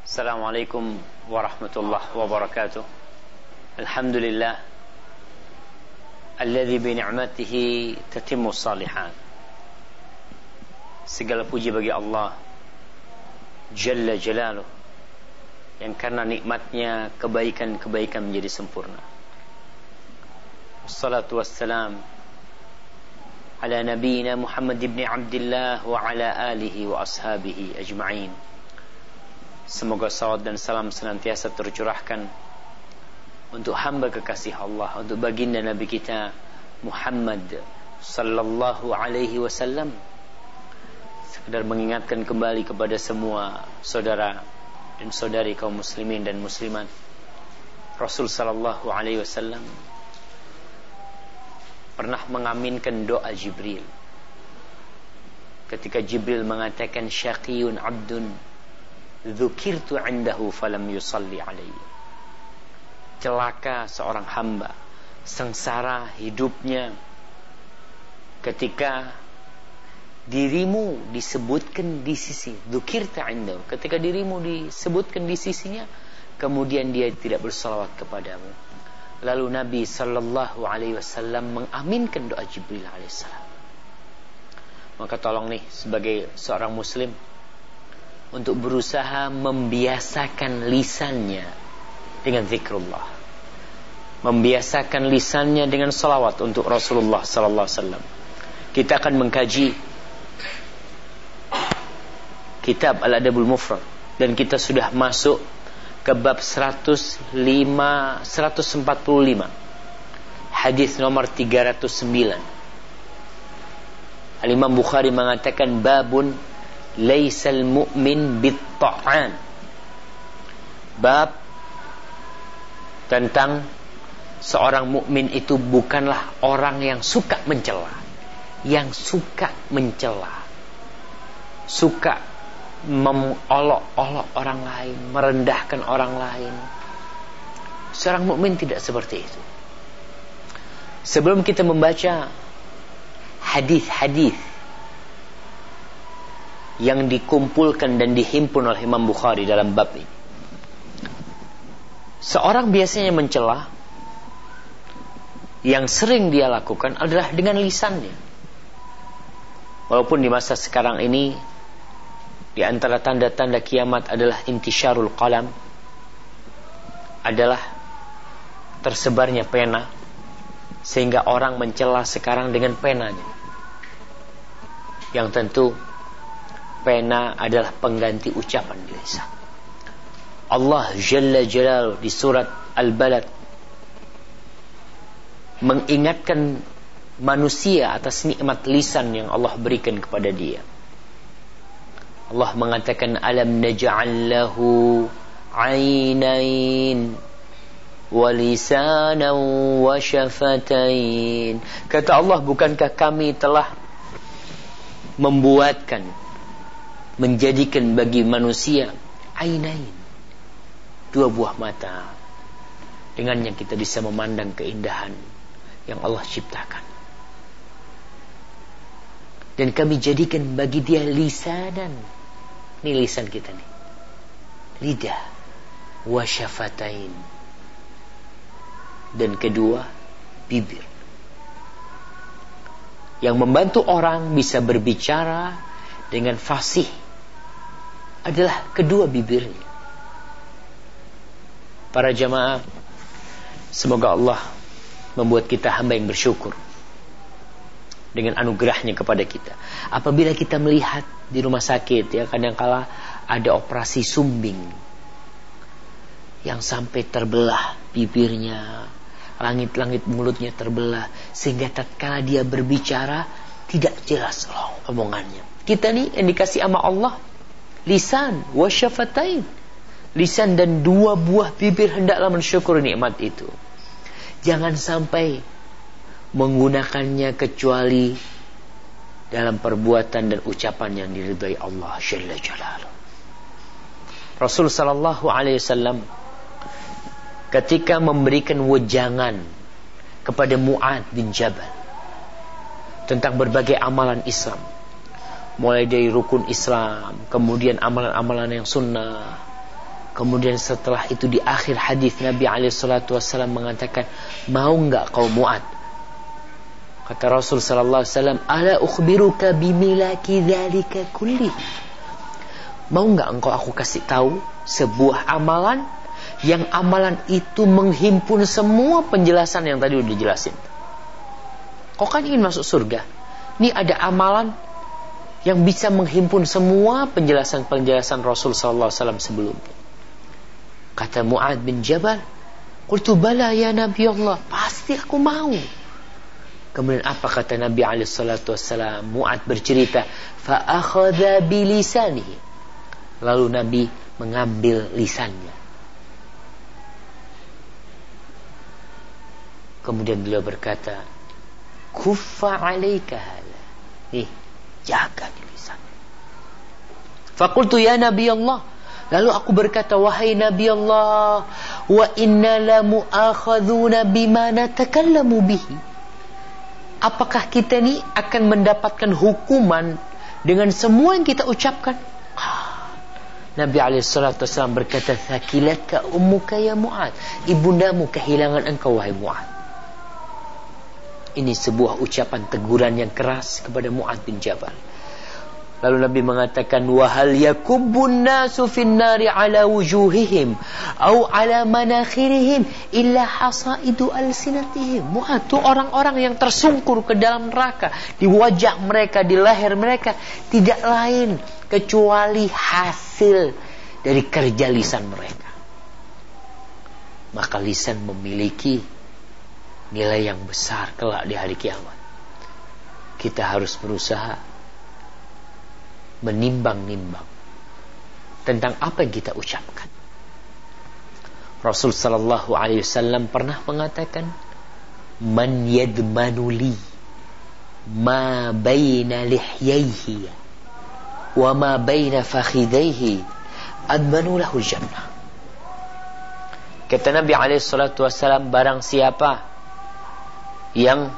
Assalamualaikum warahmatullahi wabarakatuh. Alhamdulillah alladzi bi ni'matihi tatimmu shalihat. Segala puji bagi Allah Jalla Jalaluh, yang karena nikmatnya kebaikan-kebaikan menjadi sempurna. Wassalatu wassalam ala nabiyyina Muhammad ibn Abdullah wa ala alihi wa ashabihi ajma'in. Semoga salawat dan salam senantiasa tercurahkan untuk hamba kekasih Allah, untuk baginda Nabi kita Muhammad sallallahu alaihi wasallam. Sekedar mengingatkan kembali kepada semua saudara dan saudari kaum muslimin dan muslimat, Rasul sallallahu alaihi wasallam pernah mengaminkan doa Jibril ketika Jibril mengatakan syaqiyun abdun dzukirtu indahu falam yusalli alayya. Celaka seorang hamba, sengsara hidupnya ketika dirimu disebutkan di sisi, dzukirta indahu, ketika dirimu disebutkan di sisinya, kemudian dia tidak bersalawat kepadamu. Lalu Nabi sallallahu alaihi wasallam mengaminkan doa Jibril alaihissalam. Maka tolong nih sebagai seorang muslim untuk berusaha membiasakan lisannya dengan zikrullah, membiasakan lisannya dengan salawat untuk Rasulullah sallallahu alaihi wasallam. Kita akan mengkaji kitab Al-Adabul Mufrad dan kita sudah masuk ke bab 145, hadis nomor 309. Al-Imam Bukhari mengatakan babun laisal mu'min bit-ta'an. Bab tentang seorang mukmin itu bukanlah orang yang suka mencela, yang suka mencela, suka mengolok-olok orang lain, merendahkan orang lain. Seorang mukmin tidak seperti itu. Sebelum kita membaca hadis-hadis yang dikumpulkan dan dihimpun oleh Imam Bukhari dalam bab ini, seorang biasanya mencela, yang sering dia lakukan adalah dengan lisannya. Walaupun di masa sekarang ini di antara tanda-tanda kiamat adalah intisyarul qalam, adalah tersebarnya pena, sehingga orang mencela sekarang dengan penanya, yang tentu pena adalah pengganti ucapan di lisan. Allah Jalla Jalaluhu di surat Al-Balad mengingatkan manusia atas nikmat lisan yang Allah berikan kepada dia. Allah mengatakan alam naj'al lahu 'ainain wa lisanan wa syafatain. Kata Allah, bukankah kami telah menjadikan bagi manusia ainain, dua buah mata, dengannya kita bisa memandang keindahan yang Allah ciptakan. Dan kami jadikan bagi dia lisanan, ini lisan kita nih, lidah, wa syafatain, dan kedua bibir, yang membantu orang bisa berbicara dengan fasih adalah kedua bibirnya. Para jamaah, semoga Allah membuat kita hamba yang bersyukur dengan anugerahnya kepada kita. Apabila kita melihat di rumah sakit, ya, kadangkala ada operasi sumbing yang sampai terbelah bibirnya, langit-langit mulutnya terbelah, sehingga tatkala dia berbicara tidak jelas omongannya. Kita nih yang dikasih sama Allah lisan wa syafatain, lisan dan dua buah bibir, hendaklah mensyukuri nikmat itu. Jangan sampai menggunakannya kecuali dalam perbuatan dan ucapan yang diridhai Allah Jalla Jalaluhu. Rasul sallallahu alaihi wasallam ketika memberikan wejangan kepada Mu'adz bin Jabal tentang berbagai amalan Islam, mulai dari rukun Islam, kemudian amalan-amalan yang sunnah, Kemudian setelah itu di akhir hadis Nabi SAW mengatakan, mau enggak kau Mu'ad? Kata Rasul SAW, ala ukhbiruka bimilaki dzalika kulli. Mau enggak engkau aku kasih tahu sebuah amalan, yang amalan itu menghimpun semua penjelasan yang tadi udah dijelasin. Kau kan ingin masuk surga, ini ada amalan yang bisa menghimpun semua penjelasan-penjelasan Rasul SAW sebelumnya. Kata Mu'ad bin Jabal, qultu bala ya Nabi Allah, pasti aku mau. Kemudian apa kata Nabi SAW? Mu'ad bercerita, fa akhadha bilisanihi. Lalu Nabi mengambil lisannya. Kemudian beliau berkata, kuffa alaika hala. Jaga di lisan. Faqultu ya Nabi Allah. Lalu aku berkata, wahai Nabi Allah, wa inna la mu'akhadhuna bima natakallamu bihi. Apakah kita ni akan mendapatkan hukuman dengan semua yang kita ucapkan? Nabi SAW berkata, thakilatka ummuka ya Mu'ad. Ibundamu kehilangan engkau wahai Mu'ad. Ini sebuah ucapan teguran yang keras kepada Mu'ad bin Jabal. Lalu Nabi mengatakan, wahal yakubbun nasu fin nari ala wujuhihim au ala manakhirihim illa hasaidu alsinatihim. Mu'ad, itu orang-orang yang tersungkur ke dalam neraka, di wajah mereka, di leher mereka, tidak lain kecuali hasil dari kerja lisan mereka. Maka lisan memiliki nilai yang besar kelak di hari kiamat. Kita harus berusaha menimbang-nimbang tentang apa yang kita ucapkan. Rasul sallallahu alaihi wasallam pernah mengatakan, man yadmanu li ma baina lihyaihi wa ma baina fakhidaihi admanu lahu jannah. Kata Nabi alaihi salatu wasallam, barang siapa yang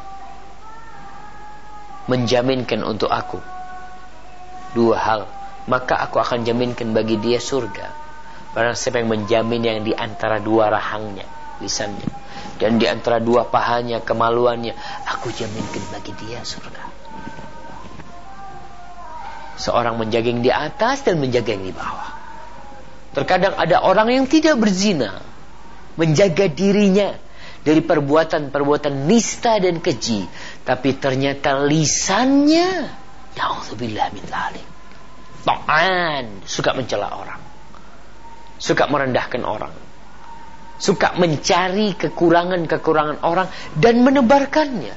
menjaminkan untuk aku dua hal, maka aku akan jaminkan bagi dia surga. Barang siapa yang menjamin yang di antara dua rahangnya, lisannya, dan di antara dua pahanya, kemaluannya, aku jaminkan bagi dia surga. Seorang menjaga yang di atas dan menjaga yang di bawah. Terkadang ada orang yang tidak berzina, menjaga dirinya dari perbuatan-perbuatan nista dan keji, tapi ternyata lisannya, na'udzubillah min dzalik, ta'an, suka mencela orang, suka merendahkan orang, suka mencari kekurangan-kekurangan orang dan menebarkannya.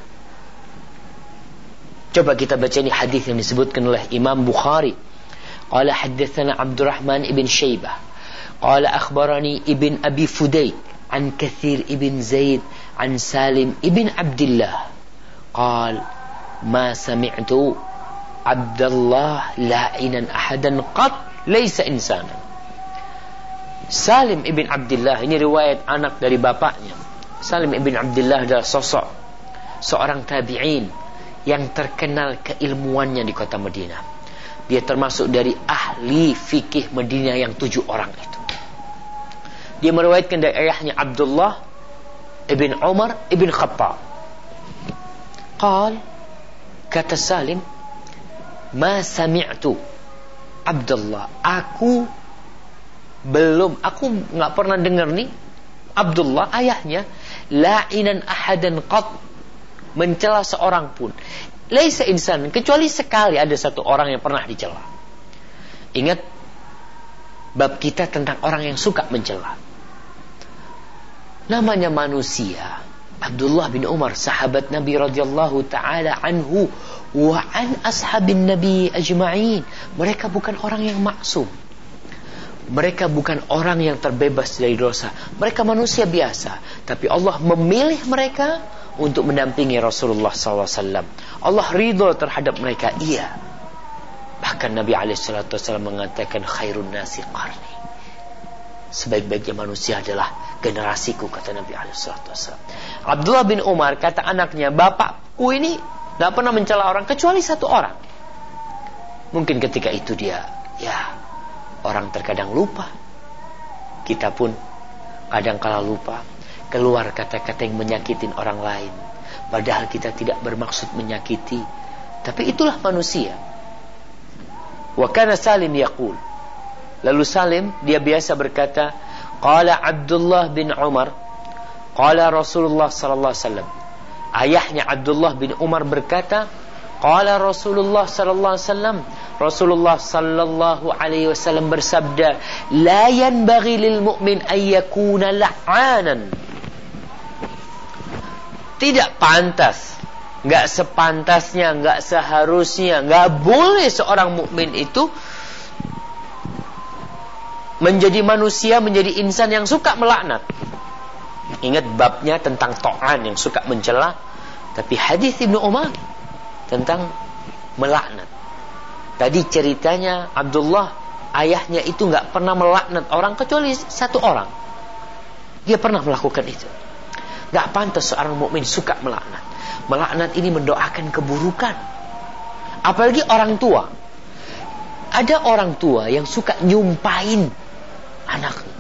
Coba kita baca ini hadis yang disebutkan oleh Imam Bukhari. Qala haddatsana Abdurrahman ibn Syaibah qala akhbarani ibn Abi Fudayk an Katsir ibn Zaid an Salim ibn Abdullah qala ma sami'tu Abdullah la'inan ahadan qat laysa insanan. Salim ibn Abdullah, ini riwayat anak dari bapaknya. Salim ibn Abdullah adalah sosok seorang tabi'in yang terkenal keilmuannya di kota Madinah. Dia termasuk dari ahli fikih Madinah yang 7 orang itu. Dia meriwayatkan dari ayahnya Abdullah ibn Umar ibn Khattab. Kata Salim, ma sami'tu Abdullah, aku nggak pernah dengar nih Abdullah ayahnya la'inan ahadan qat, mencela seorang pun, laisa insan, kecuali sekali ada satu orang yang pernah dicela. Ingat bab kita tentang orang yang suka mencela. Namanya manusia. Abdullah bin Umar, sahabat Nabi radhiyallahu taala anhu wa an ashabin Nabi ajma'in. Mereka bukan orang yang maksum. Mereka bukan orang yang terbebas dari dosa. Mereka manusia biasa, tapi Allah memilih mereka untuk mendampingi Rasulullah SAW. Allah ridho terhadap mereka. Iya. Bahkan Nabi SAW mengatakan, khairun nasi qarni, sebaik-baiknya manusia adalah generasiku, kata Nabi SAW. Abdullah bin Umar kata anaknya, bapakku ini tidak pernah mencela orang kecuali satu orang. Mungkin ketika itu dia, orang terkadang lupa. Kita pun kadang-kala lupa, keluar kata-kata yang menyakitin orang lain, padahal kita tidak bermaksud menyakiti. Tapi itulah manusia. Wa kana Salim yaqul, lalu Salim dia biasa berkata, qala Abdullah bin Umar, qala Rasulullah sallallahu alaihi wasallam. Ayahnya Abdullah bin Umar berkata, qala Rasulullah sallallahu alaihi wasallam, Rasulullah sallallahu alaihi wasallam bersabda, la yanbaghi lil mu'min ay yakuna la'anan. Tidak pantas, enggak sepantasnya, enggak seharusnya, enggak boleh seorang mukmin itu menjadi manusia, menjadi insan yang suka melaknat. Ingat babnya tentang ta'an, yang suka mencela. Tapi hadis Ibnu Umar tentang melaknat. Tadi ceritanya Abdullah, ayahnya itu enggak pernah melaknat orang kecuali satu orang. Dia pernah melakukan itu. Enggak pantas seorang mukmin suka melaknat. Melaknat ini mendoakan keburukan. Apalagi orang tua. Ada orang tua yang suka nyumpahin anaknya.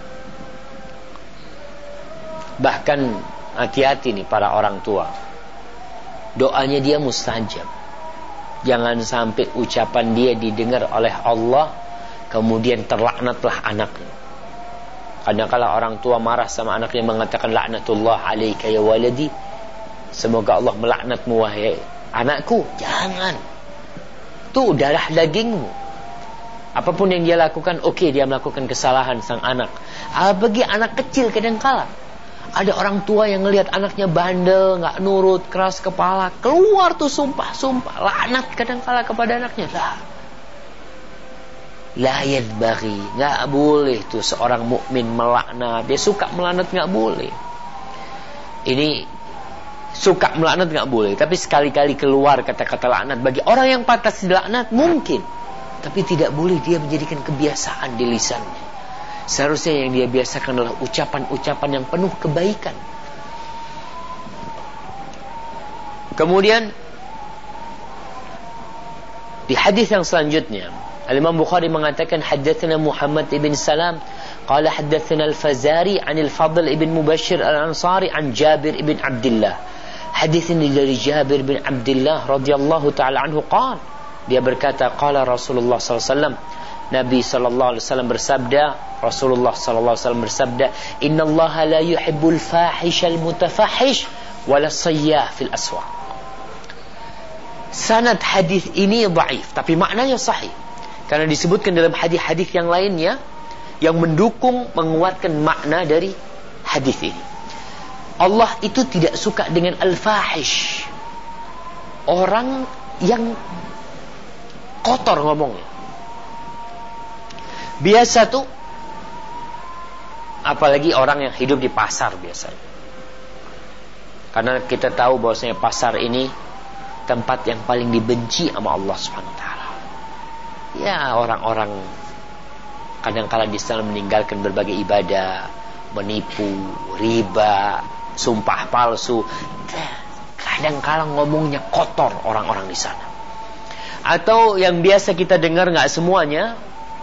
Bahkan hati-hati nih para orang tua. Doanya dia mustajab. Jangan sampai ucapan dia didengar oleh Allah, kemudian terlaknatlah anaknya. Kadang-kala orang tua marah sama anaknya, mengatakan laknatullah alaika ya waladi, semoga Allah melaknatmu wahai anakku. Jangan. Itu darah dagingmu. Apapun yang dia lakukan, oke, dia melakukan kesalahan sang anak. Bagi anak kecil kadang-kala ada orang tua yang ngelihat anaknya bandel, nggak nurut, keras kepala, keluar tuh sumpah-sumpah, laknat kadang-kala kepada anaknya. La yanbaghi, nggak boleh tuh seorang mukmin melaknat. Dia suka melaknat nggak boleh. Ini suka melaknat nggak boleh, tapi sekali-kali keluar kata-kata laknat. Bagi orang yang pantas dilaknat mungkin, tapi tidak boleh dia menjadikan kebiasaan di lisannya. Seharusnya yang dia biasakan adalah ucapan-ucapan yang penuh kebaikan. Kemudian di hadis yang selanjutnya, Al-Imam Bukhari mengatakan, haddatsana Muhammad ibn Salam qala haddatsana Al-Fazari 'an Al-Fadl ibn Mubashshir Al-Ansari 'an Jabir ibn Abdullah. Hadis ini dari Jabir bin Abdullah radhiyallahu taala anhu qala, dia berkata, qala Rasulullah sallallahu alaihi wasallam, Nabi sallallahu alaihi wasallam bersabda, Rasulullah sallallahu alaihi wasallam bersabda, innallaha la yuhibbul fahishal mutafahish wala sayyah fil aswaq. Sanad hadis ini dhaif, tapi maknanya sahih. Karena disebutkan dalam hadis-hadis yang lainnya yang mendukung, menguatkan makna dari hadis ini. Allah itu tidak suka dengan al-fahish, orang yang kotor ngomongnya. Biasa tuh, apalagi orang yang hidup di pasar biasanya. Karena kita tahu bahwasanya pasar ini tempat yang paling dibenci sama Allah Subhanahu wa taala. Ya, orang-orang kadang-kala di sana meninggalkan berbagai ibadah, menipu, riba, sumpah palsu. Kadang-kala ngomongnya kotor orang-orang di sana. Atau yang biasa kita dengar, nggak semuanya,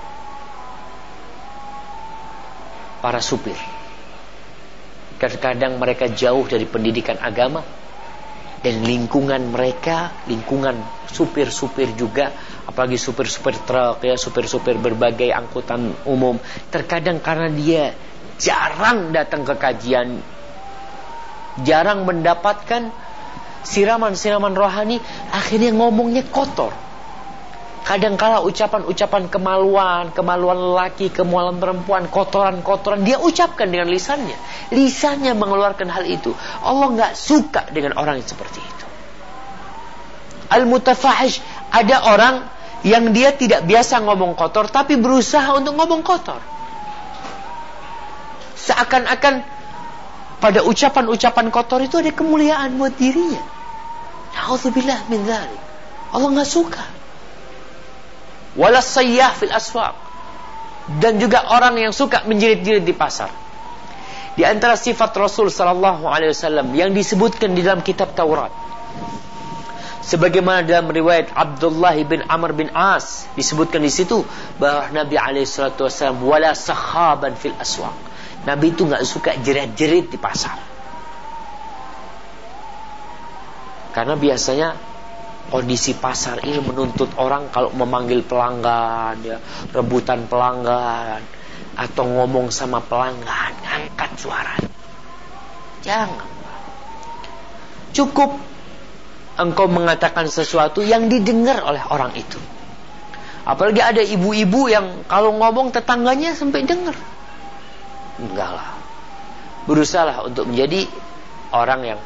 para supir. Kadang-kadang mereka jauh dari pendidikan agama, dan lingkungan mereka, lingkungan supir-supir juga, apalagi supir-supir truk ya, supir-supir berbagai angkutan umum, terkadang karena dia jarang datang ke kajian, jarang mendapatkan siraman-siraman rohani, akhirnya ngomongnya kotor. Kadangkala ucapan-ucapan kemaluan lelaki, kemaluan perempuan, kotoran-kotoran dia ucapkan dengan lisannya. Lisannya mengeluarkan hal itu. Allah enggak suka dengan orang yang seperti itu. Al-mutafahish, ada orang yang dia tidak biasa ngomong kotor, tapi berusaha untuk ngomong kotor. Seakan-akan pada ucapan-ucapan kotor itu ada kemuliaan buat dirinya. Na'udzubillah min dzalik. Allah enggak suka. Wala sayyah fil aswaq, dan juga orang yang suka menjerit-jerit di pasar. Di antara sifat Rasul sallallahu alaihi wasallam yang disebutkan di dalam kitab Taurat, Sebagaimana dalam riwayat Abdullah bin Amr bin As disebutkan di situ bahwa Nabi SAW wala sakhaban fil aswaq. Nabi itu enggak suka jerit-jerit di pasar. Karena biasanya kondisi pasar ini menuntut orang kalau memanggil pelanggan, ya, rebutan pelanggan, atau ngomong sama pelanggan, angkat suara. Jangan. Cukup engkau mengatakan sesuatu yang didengar oleh orang itu. Apalagi ada ibu-ibu yang kalau ngomong tetangganya sampai dengar. Enggak lah. Berusahalah untuk menjadi orang yang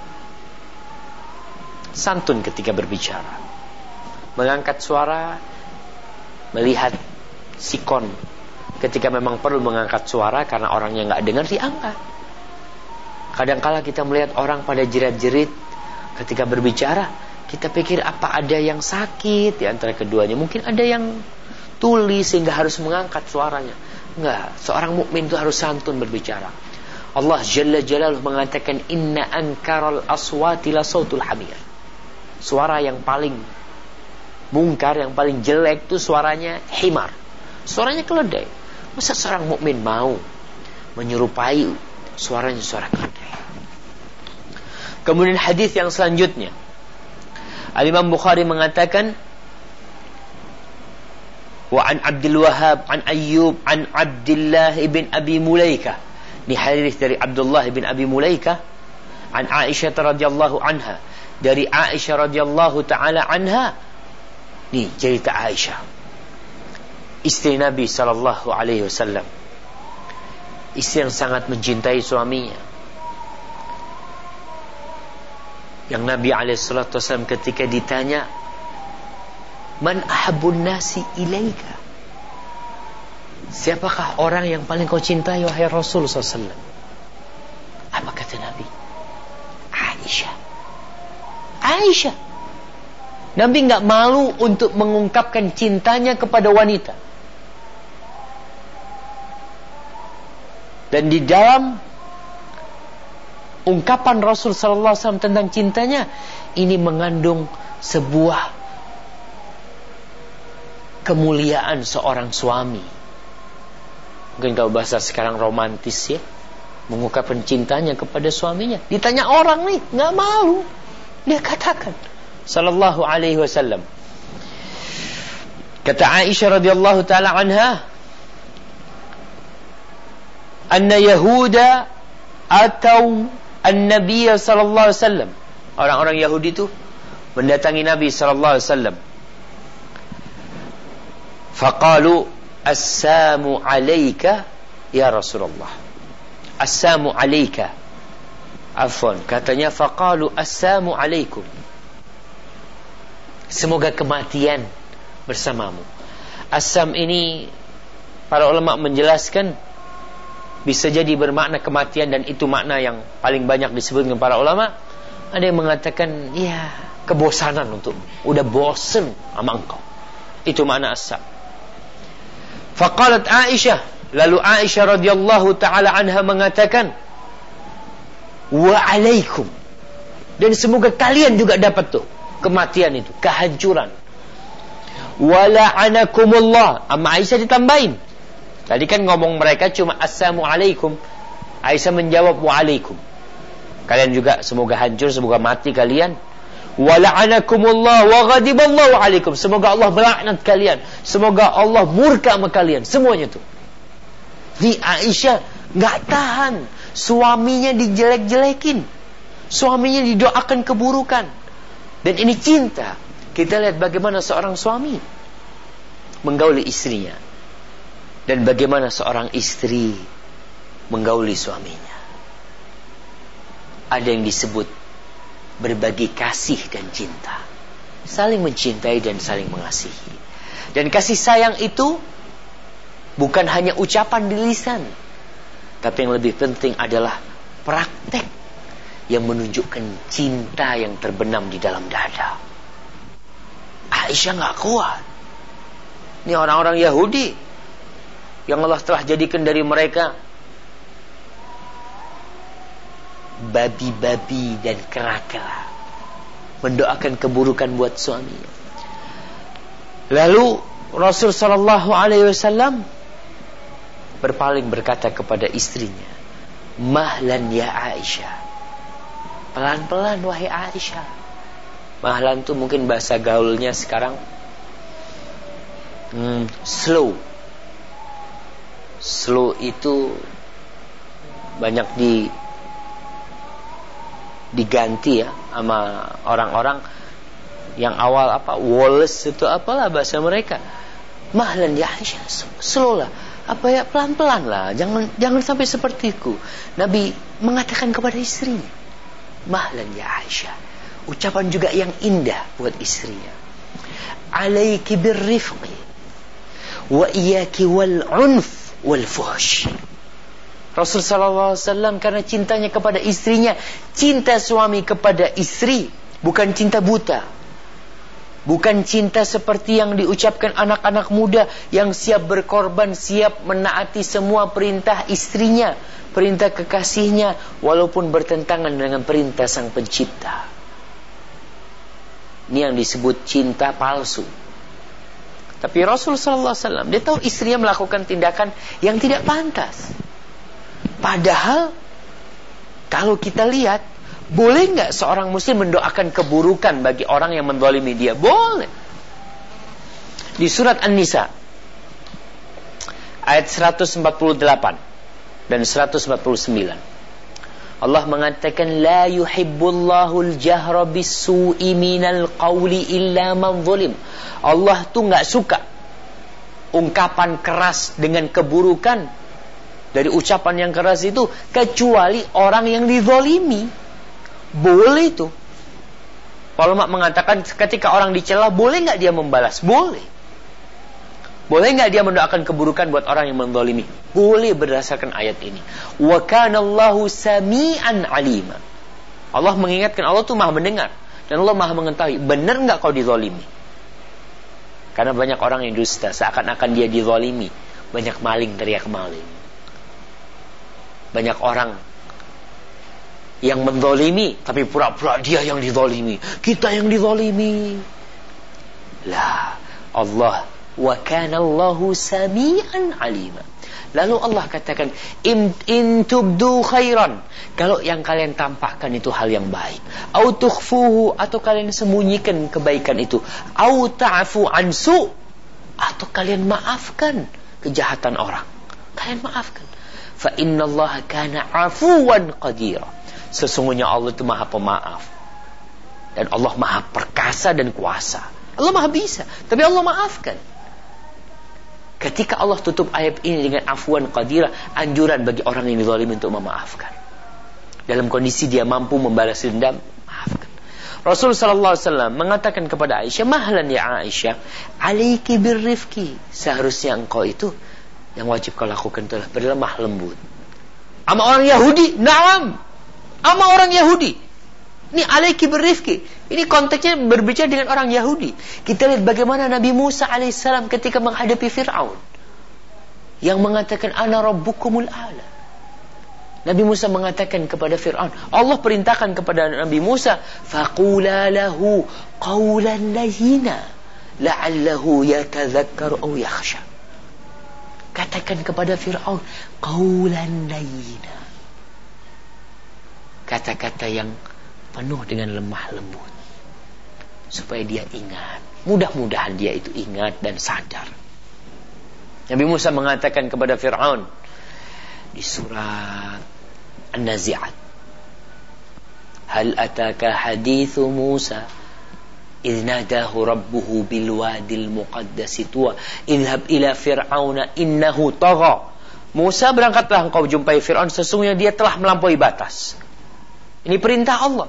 santun ketika berbicara. Mengangkat suara, melihat sikon. Ketika memang perlu mengangkat suara karena orangnya enggak dengar, diangkat. Kadangkala kita melihat orang pada jerit-jerit ketika berbicara, kita pikir apa ada yang sakit di antara keduanya. Mungkin ada yang tuli sehingga harus mengangkat suaranya. Enggak, seorang mukmin itu harus santun berbicara. Allah Jalla Jalaluhu mengatakan inna ankaral aswati la sautul hamir. Suara yang paling mungkar, yang paling jelek itu suaranya himar. Suaranya keledai. Masa seorang mukmin mau menyerupai suaranya suara keledai? Kemudian hadis yang selanjutnya, Al-Imam Bukhari mengatakan wa an Abdul Wahhab an Ayyub an Abdullah ibn Abi Mulaikah. Ini hadis dari Abdullah ibn Abi Mulaikah an Aisyah radhiyallahu anha, dari Aisyah radhiyallahu taala anha. Ini cerita Aisyah, istri Nabi sallallahu alaihi wasallam, istri yang sangat mencintai suaminya. Yang Nabi SAW ketika ditanya, man ahabbun nasi ilaika, siapakah orang yang paling kau cintai wahai Rasul SAW? Apa kata Nabi? Aisyah. Aisyah. Nabi enggak malu untuk mengungkapkan cintanya kepada wanita. Dan di dalam ungkapan Rasul sallallahu alaihi wasallam tentang cintanya ini mengandung sebuah kemuliaan seorang suami. Mungkin kalau bahasa sekarang romantis ya, mengungkapkan cintanya kepada suaminya. Ditanya orang nih, enggak malu. Dia katakan sallallahu alaihi wasallam. Kata Aisyah radhiyallahu taala anha, anna yahuda atau an-nabiy sallallahu alaihi wasallam. Orang-orang Yahudi itu mendatangi Nabi sallallahu alaihi wasallam. Faqalu assalamu alayka ya Rasulullah. Assalamu alayka. Afwan, katanya faqalu assalamu alaikum. Semoga kematian bersamamu. Assam ini para ulama menjelaskan bisa jadi bermakna kematian, dan itu makna yang paling banyak disebutkan para ulama. Ada yang mengatakan ya kebosanan untukmu, udah bosen sama engkau. Itu makna asam. Faqalat Aisyah, lalu Aisyah radhiyallahu taala anha mengatakan wa alaikum, dan semoga kalian juga dapat tuh kematian itu, kehancuran. Wa la'anakumullah. Amma Aisyah ditambahin. Tadi kan ngomong mereka cuma assalamu alaikum, Aisyah menjawab wa alaikum. Kalian juga semoga hancur, semoga mati kalian. Wa la'anakumullah wa ghadiballahu alaikum. Semoga Allah melaknat kalian, semoga Allah murka sama kalian. Semuanya tuh. Di Aisyah enggak tahan suaminya dijelek-jelekin, suaminya didoakan keburukan. Dan ini cinta. Kita lihat bagaimana seorang suami menggauli istrinya, dan bagaimana seorang istri menggauli suaminya. Ada yang disebut berbagi kasih dan cinta, saling mencintai dan saling mengasihi. Dan kasih sayang itu bukan hanya ucapan di lisan, tapi yang lebih penting adalah praktek yang menunjukkan cinta yang terbenam di dalam dada. Aisyah gak kuat. Ini orang-orang Yahudi yang Allah telah jadikan dari mereka babi-babi dan kera-kera. mendoakan keburukan buat suaminya. Lalu Rasul sallallahu alaihi wasallam berpaling berkata kepada istrinya, "Mahlan ya Aisyah." Pelan-pelan wahai Aisyah. Mahlan itu mungkin bahasa gaulnya sekarang slow. Slow itu banyak diganti ya sama orang-orang yang awal apa Wallace itu apalah bahasa mereka. Mahlan ya Aisyah, slow lah, apa ya, pelan-pelan lah, jangan sampai sepertiku. Nabi mengatakan kepada istrinya, mahlan ya Aisyah, ucapan juga yang indah buat istrinya. Alaiki birrifqi wa iyaki wal unf wal fuhsh. Rasul sallallahu alaihi wasallam karena cintanya kepada istrinya, cinta suami kepada istri bukan cinta buta. Bukan cinta seperti yang diucapkan anak-anak muda yang siap berkorban, siap menaati semua perintah istrinya, perintah kekasihnya, walaupun bertentangan dengan perintah sang pencipta. Ini yang disebut cinta palsu. Tapi Rasul sallallahu alaihi wasallam dia tahu istrinya melakukan tindakan yang tidak pantas. Padahal kalau kita lihat, boleh nggak seorang muslim mendoakan keburukan bagi orang yang menzalimi dia? Boleh. Di surat An-Nisa ayat 148 dan 149 Allah mengatakan, la yuhibbullahu al-jahra bis-su'i minal qawli illa man zalim. Allah tuh nggak suka ungkapan keras dengan keburukan, dari ucapan yang keras itu, kecuali orang yang dizalimi. Boleh itu. Ulama mengatakan ketika orang dicela, boleh nggak dia membalas? Boleh. Boleh nggak dia mendoakan keburukan buat orang yang menzalimi? Boleh berdasarkan ayat ini. Wa kana Allahu sami'an alima. Allah mengingatkan, Allah tuh maha mendengar dan Allah maha mengetahui. Benar nggak kau dizalimi? Karena banyak orang yang dusta, seakan-akan dia dizalimi. Banyak maling teriak maling. Banyak orang yang menzalimi, tapi pura-pura dia yang dizalimi, kita yang dizalimi. Lah, Allah, wa kana Allahu sami'an alima. Lalu Allah katakan, in tubdu khairan, kalau yang kalian tampakkan itu hal yang baik, au tukhfuhu, atau kalian sembunyikan kebaikan itu, au ta'fu an su', atau kalian maafkan kejahatan orang, kalian maafkan. Fa innallaha kana afuwan qadira. Sesungguhnya Allah itu maha pemaaf. Dan Allah maha perkasa dan kuasa. Allah maha bisa, tapi Allah maafkan. Ketika Allah tutup ayat ini dengan afwan qadira, anjuran bagi orang yang dizalimi untuk memaafkan. Dalam kondisi dia mampu membalas dendam, maafkan. Rasul sallallahu alaihi wasallam mengatakan kepada Aisyah, mahlan ya Aisyah, alaiki birrifqi. Seharusnya engkau itu yang wajib kau lakukan adalah berlemah lembut. Ama orang Yahudi, na'am. Ama orang Yahudi. Ini alaiki birrifqi. Ini konteksnya berbicara dengan orang Yahudi. Kita lihat bagaimana Nabi Musa alaihissalam ketika menghadapi Fir'aun, yang mengatakan ana rabbukumul a'la. Nabi Musa mengatakan kepada Fir'aun, Allah perintahkan kepada Nabi Musa, faqula lahu qawlan layyina la'allahu yatadhakkaru aw yakhsha. Katakan kepada Fir'aun qawlan layyina, kata-kata yang penuh dengan lemah lembut, supaya dia ingat. Mudah-mudahan dia itu ingat dan sadar. Nabi Musa mengatakan kepada Fir'aun di surat An-Nazi'at, hal ataka hadithu Musa idh nadahu rabbuhu bil wadil muqaddasi tuwa idhab ila fir'auna innahu tagha. Musa, berangkatlah engkau jumpai Fir'aun, sesungguhnya dia telah melampaui batas. Ini perintah Allah.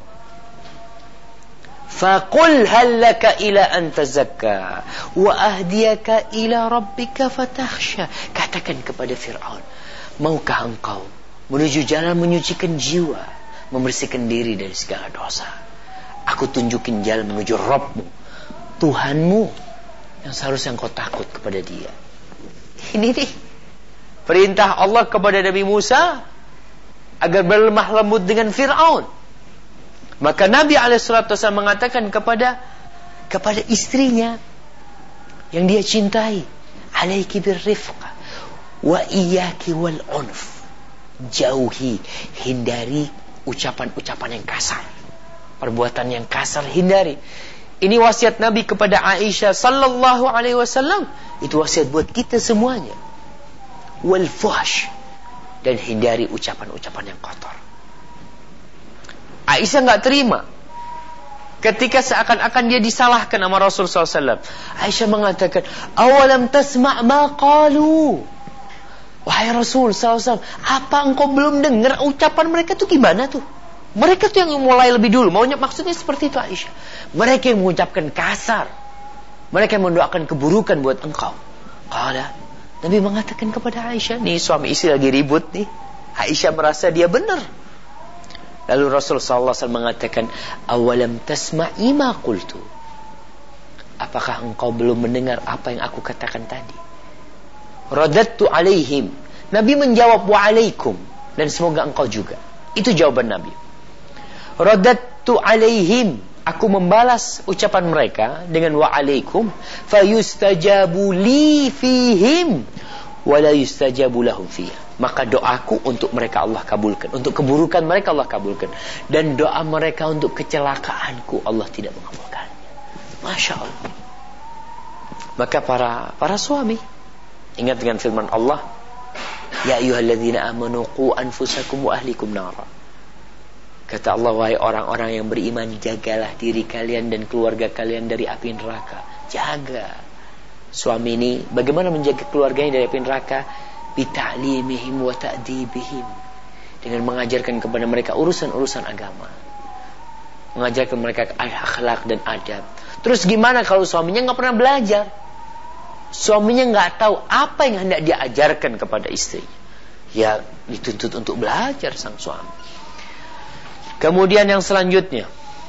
Faqul hal laka ila an tazakka wa ahdiyaka ila rabbika fatakhsha. Katakan kepada Fir'aun, maukah engkau menuju jalan menyucikan jiwa, membersihkan diri dari segala dosa? Aku tunjukin jalan menuju Rabbmu, Tuhanmu, yang seharusnya engkau takut kepada dia. Ini nih perintah Allah kepada Nabi Musa agar berlemah lembut dengan Fir'aun. Maka Nabi SAW mengatakan kepada istrinya yang dia cintai, alaiki birrifqa wa iyyaki wal unf. Jauhi, hindari ucapan-ucapan yang kasar, perbuatan yang kasar hindari. Ini wasiat Nabi kepada Aisyah sallallahu alaihi wasallam. Itu wasiat buat kita semuanya. Wal fuhsh, dan hindari ucapan-ucapan yang kotor. Aisyah enggak terima ketika seakan-akan dia disalahkan sama Rasul sallallahu alaihi wasallam. Aisyah mengatakan, "Awalam tasma' ma qalu?" Wahai Rasul SAW, apa engkau belum dengar ucapan mereka tuh gimana tuh? Mereka tuh yang mulai lebih dulu. Maksudnya seperti itu Aisyah. Mereka yang mengucapkan kasar. Mereka yang mendoakan keburukan buat engkau. Qala, Nabi mengatakan kepada Aisyah, nih suami istri lagi ribut nih. Aisyah merasa dia benar. Lalu Rasul SAW mengatakan, awalam tasma'i ma qultu? Apakah engkau belum mendengar apa yang aku katakan tadi? Radattu alaihim. Nabi menjawab wa alaikum, dan semoga engkau juga. Itu jawaban Nabi. Radattu alaihim, aku membalas ucapan mereka dengan wa alaikum, fayustajabu li fihim wa la yustajabu lahum fiyah. Maka doaku untuk mereka Allah kabulkan, untuk keburukan mereka Allah kabulkan, dan doa mereka untuk kecelakaanku Allah tidak mengabulkannya. Masya Allah. Maka para suami, ingat dengan firman Allah, ya ayyuhalladzina amanu qu anfusakum wa ahlikum nara. Kata Allah, wahai orang-orang yang beriman, jagalah diri kalian dan keluarga kalian dari api neraka. Jaga. Suami ini bagaimana menjaga keluarganya dari api neraka? Bita'limihim wa ta'dibihim, dengan mengajarkan kepada mereka urusan-urusan agama, mengajarkan mereka akhlak dan adab. Terus gimana kalau suaminya nggak pernah belajar? Suaminya nggak tahu apa yang hendak dia ajarkan kepada istri. Ya dituntut untuk belajar sang suami. Kemudian yang selanjutnya,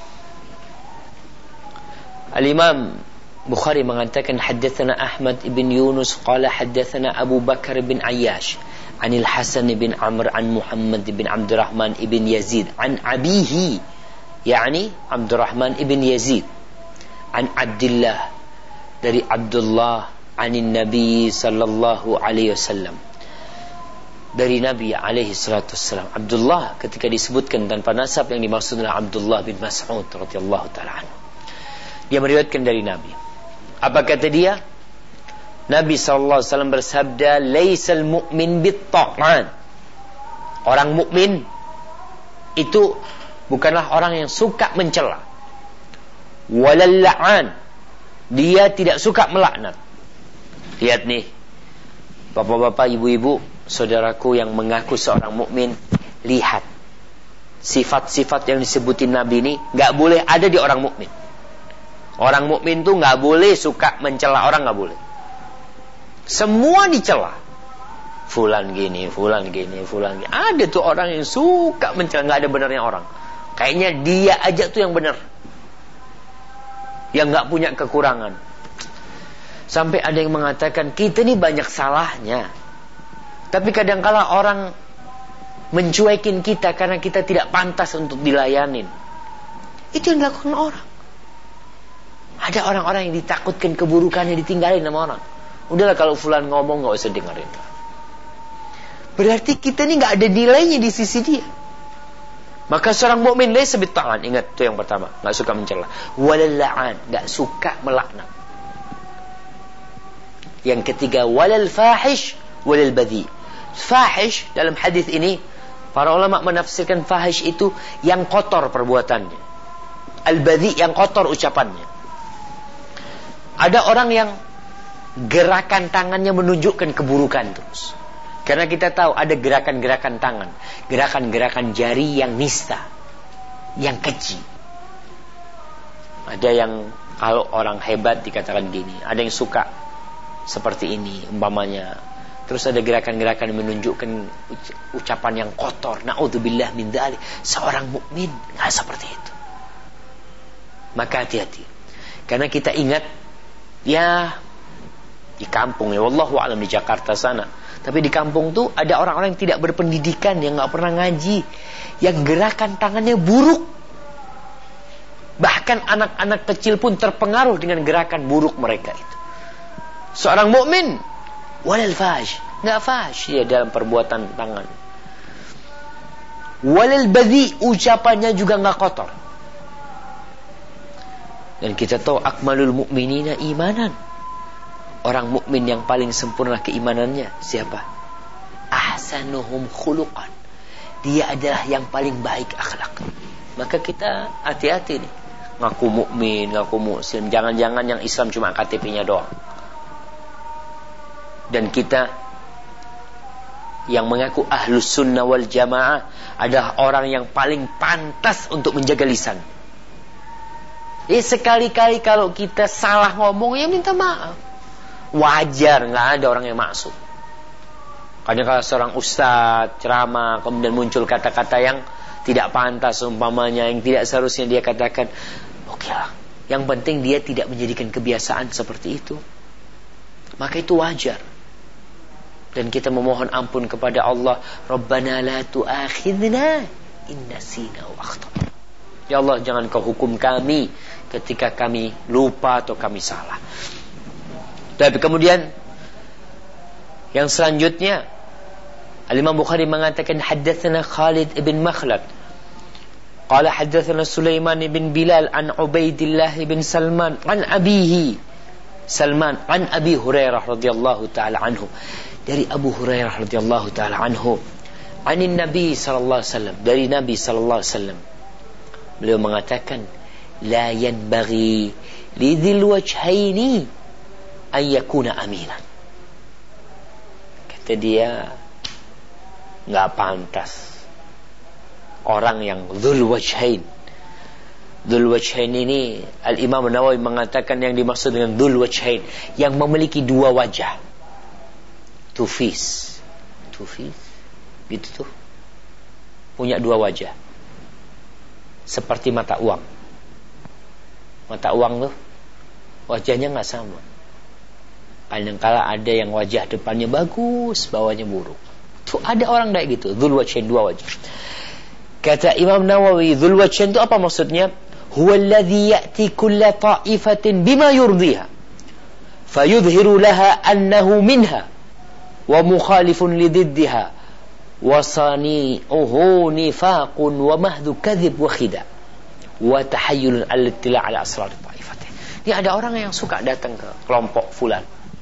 Al-Imam Bukhari mengatakan, haddatsana Ahmad ibn Yunus qala haddatsana Abu Bakar bin Ayyash anil Hasan bin Amr an Muhammad bin Abdurrahman ibn Yazid an abihi, yakni Abdurrahman ibn Yazid, an Abdullah, dari Abdullah, anin Nabi sallallahu alaihi wasallam, dari Nabi alaihi salatu wasallam. Abdullah ketika disebutkan tanpa nasab, yang dimaksud adalah Abdullah bin Mas'ud radhiyallahu ta'ala anhu. Dia meriwayatkan dari Nabi. Apa kata dia? Nabi sallallahu alaihi wasallam bersabda, laisal mu'min bit-ta'an. Orang mukmin itu bukanlah orang yang suka mencela. Walal la'an, dia tidak suka melaknat. Lihat nih, bapak-bapak, ibu-ibu, saudaraku yang mengaku seorang mukmin, lihat sifat-sifat yang disebutin Nabi ini nggak boleh ada di orang mukmin. Orang mukmin tuh nggak boleh suka mencela orang, nggak boleh. Semua dicela. Fulan gini, fulan gini, fulan gini. Ada tuh orang yang suka mencela, nggak ada benarnya orang. Kayaknya dia aja tuh yang benar, yang nggak punya kekurangan. Sampai ada yang mengatakan kita ini banyak salahnya, tapi kadangkala orang mencuekin kita karena kita tidak pantas untuk dilayanin. Itu yang dilakukan orang. Ada orang-orang yang ditakutkan keburukannya, ditinggalin sama orang. Udahlah kalau fulan ngomong gak usah dengerin. Berarti kita ini gak ada nilainya di sisi dia. Maka seorang mukmin laysa bit-ta'an, ingat itu yang pertama, gak suka mencela. Walal la'an, gak suka melaknat. Yang ketiga, walal fahish walal badhi. Fahish dalam hadis ini, para ulama menafsirkan fahish itu yang kotor perbuatannya, al-badhi yang kotor ucapannya. Ada orang yang gerakan tangannya menunjukkan keburukan terus. Karena kita tahu ada gerakan-gerakan tangan, gerakan-gerakan jari yang nista, yang keji. Ada yang kalau orang hebat dikatakan gini, ada yang suka seperti ini umpamanya. Terus ada gerakan-gerakan yang menunjukkan ucapan yang kotor. Na'udzubillah min dzalik. Seorang mukmin enggak seperti itu. Maka hati-hati. Karena kita ingat, ya di kampung ya, wallahu a'lam di Jakarta sana. Tapi di kampung tuh ada orang-orang yang tidak berpendidikan, yang enggak pernah ngaji, yang gerakan tangannya buruk. Bahkan anak-anak kecil pun terpengaruh dengan gerakan buruk mereka itu. Seorang mukmin walal fash, enggak fash dia dalam perbuatan tangan. Walal badhi, ucapannya juga enggak kotor. Dan kita tahu akmalul mu'minina imanan. Orang mukmin yang paling sempurna keimanannya siapa? Ahsanuhum khuluqan. Dia adalah yang paling baik akhlak. Maka kita hati-hati nih. Ngaku mukmin, ngaku muslim. Jangan-jangan yang Islam cuma KTP-nya doang. Dan kita yang mengaku ahlus sunnah wal jamaah adalah orang yang paling pantas untuk menjaga lisan. Sekali-kali kalau kita salah ngomong, ya minta maaf. Wajar, nggak ada orang yang maksud. Kadang kalau seorang ustadz ceramah kemudian muncul kata-kata yang tidak pantas umpamanya, yang tidak seharusnya dia katakan, oke lah. Yang penting dia tidak menjadikan kebiasaan seperti itu. Maka itu wajar. Dan kita memohon ampun kepada Allah, Rabbana la tu'akhidna in nasina wa akhtana. Ya Allah, jangan kau hukum kami ketika kami lupa atau kami salah. Tapi kemudian yang selanjutnya, Al-Imam Bukhari mengatakan haddatsana Khalid ibn Makhlad qala haddatsana Sulaiman ibn Bilal an Ubaidillah ibn Salman an abihi Salman an Abi Hurairah radhiyallahu taala anhu, dari Abu Hurairah radhiyallahu taala anhu, anin Nabi sallallahu alaihi wasallam, dari Nabi sallallahu alaihi wasallam. Beliau mengatakan, la yanbaghi lidzil wajhaini an yakuna aminan. Kata dia, nggak pantas orang yang dzul wajhain. Dzul wajhain ini Al-Imam Nawawi mengatakan yang dimaksud dengan dzul wajhain, yang memiliki dua wajah. Tufis gitu tuh, punya dua wajah, seperti mata uang. Mata uang tuh wajahnya nggak sama. Kadang-kala ada yang wajah depannya bagus, bawahnya buruk. Tuh ada orang kayak gitu, dzul wajhain, dua wajah. Kata Imam Nawawi, dzul wajhain itu apa maksudnya? Huwa alladhi ya'ti kulla ta'ifatin bima yurdiha fayudhiru laha annahu minha wa mukhalifun lididdiha wa sani'uhu nifaqun wa mahdhu kadhib wa khida wa tahayyulun al-ittila' ala asrar ta'ifatih. Ini ada orang yang suka datang ke kelompok fulan,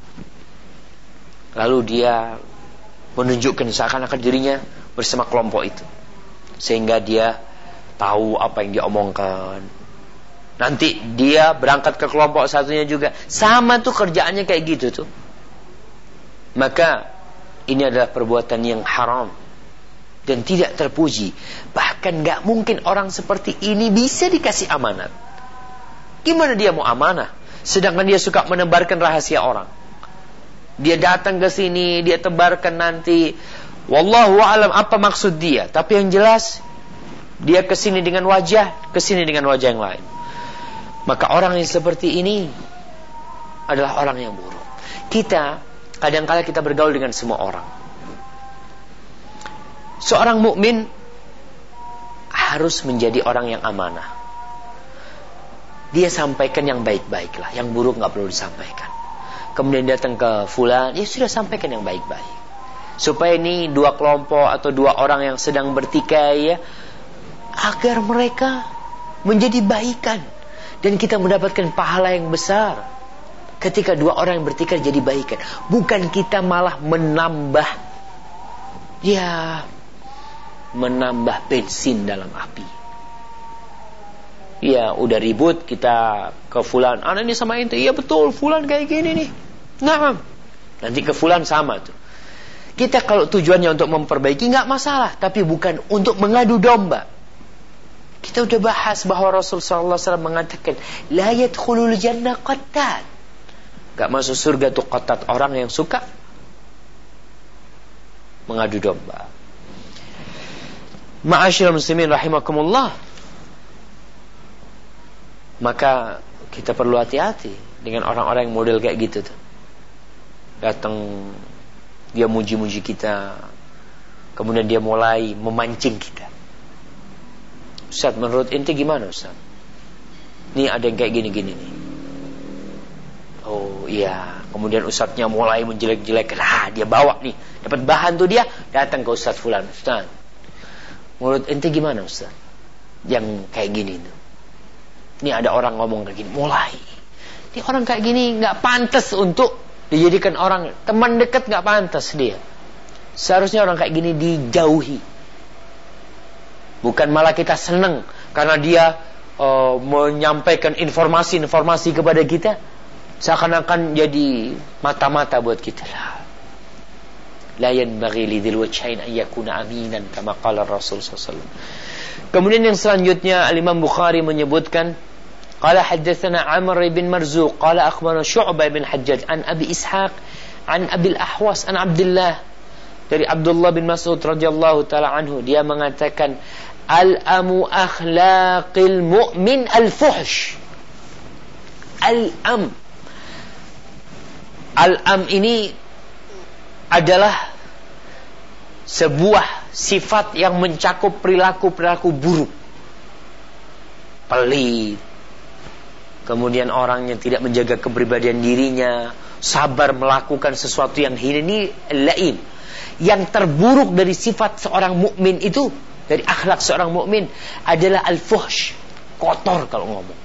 lalu dia menunjukkan seakan-akan dirinya bersama kelompok itu, sehingga dia tahu apa yang dia omongkan. Nanti dia berangkat ke kelompok satunya juga, sama tuh kerjaannya kayak gitu tuh. Maka ini adalah perbuatan yang haram dan tidak terpuji. Bahkan gak mungkin orang seperti ini bisa dikasih amanat. Gimana dia mau amanah sedangkan dia suka menebarkan rahasia orang? Dia datang ke sini, dia tebarkan nanti. Wallahu a'lam apa maksud dia. Tapi yang jelas dia ke sini dengan wajah, ke sini dengan wajah yang lain. Maka orang yang seperti ini adalah orang yang buruk. Kita kadang-kala kita bergaul dengan semua orang. Seorang mukmin harus menjadi orang yang amanah. Dia sampaikan yang baik-baik lah, yang buruk nggak perlu disampaikan. Kemudian datang ke fulan, ya sudah sampaikan yang baik-baik. Supaya ini dua kelompok atau dua orang yang sedang bertikai, ya, agar mereka menjadi baikan dan kita mendapatkan pahala yang besar ketika dua orang yang bertikai jadi baikan. Bukan kita malah menambah bensin dalam api. Ya udah ribut, kita ke fulan, anak ini sama ente, iya betul fulan kayak gini nih. Nah, nanti ke fulan sama tuh. Kita kalau tujuannya untuk memperbaiki nggak masalah, tapi bukan untuk mengadu domba. Kita udah bahas bahwa Rasul sallallahu alaihi wasallam mengatakan, la yadkhulul jannah qattat. Gak masuk surga tuh qattat, orang yang suka mengadu domba. Ma'asyiral muslimin rahimakumullah. Maka kita perlu hati-hati dengan orang-orang yang model kayak gitu tuh. Datang dia muji-muji kita, kemudian dia mulai memancing kita. Ustaz, menurut ente gimana Ustaz? nih ada yang kayak gini-gini nih. Oh iya, kemudian ustadznya mulai menjelek-jelekan. Dia bawa nih, dapat bahan tuh dia datang ke ustadz fulan. Ustadz, menurut ente gimana ustadz? Yang kayak gini tuh. Ini ada orang ngomong kayak gini, mulai. Ini orang kayak gini nggak pantas untuk dijadikan orang teman dekat, nggak pantas dia. Seharusnya orang kayak gini dijauhi. Bukan malah kita senang karena dia menyampaikan informasi-informasi kepada kita. Seakan-akan jadi mata-mata buat kita. La yanbaghi lidzil wajhain an yakuna aminan kama qala Rasul sallallahu alaihi wasallam. Kemudian yang selanjutnya Al-Imam Bukhari menyebutkan qala haddatsana Amr bin Marzuq qala akhbarana Syu'bah bin Hajjaj an Abi Ishaq an Abi al-Ahwas an Abdullah, dari Abdullah bin Mas'ud radhiyallahu taala anhu, dia mengatakan al-amu akhlaqil mu'min al-fuhsh. Al-am ini adalah sebuah sifat yang mencakup perilaku-perilaku buruk, pelit, kemudian orangnya tidak menjaga kepribadian dirinya, sabar melakukan sesuatu yang hina. Ini laim. Yang terburuk dari sifat seorang mukmin itu, dari akhlak seorang mukmin adalah al-fuhsh, kotor kalau ngomong.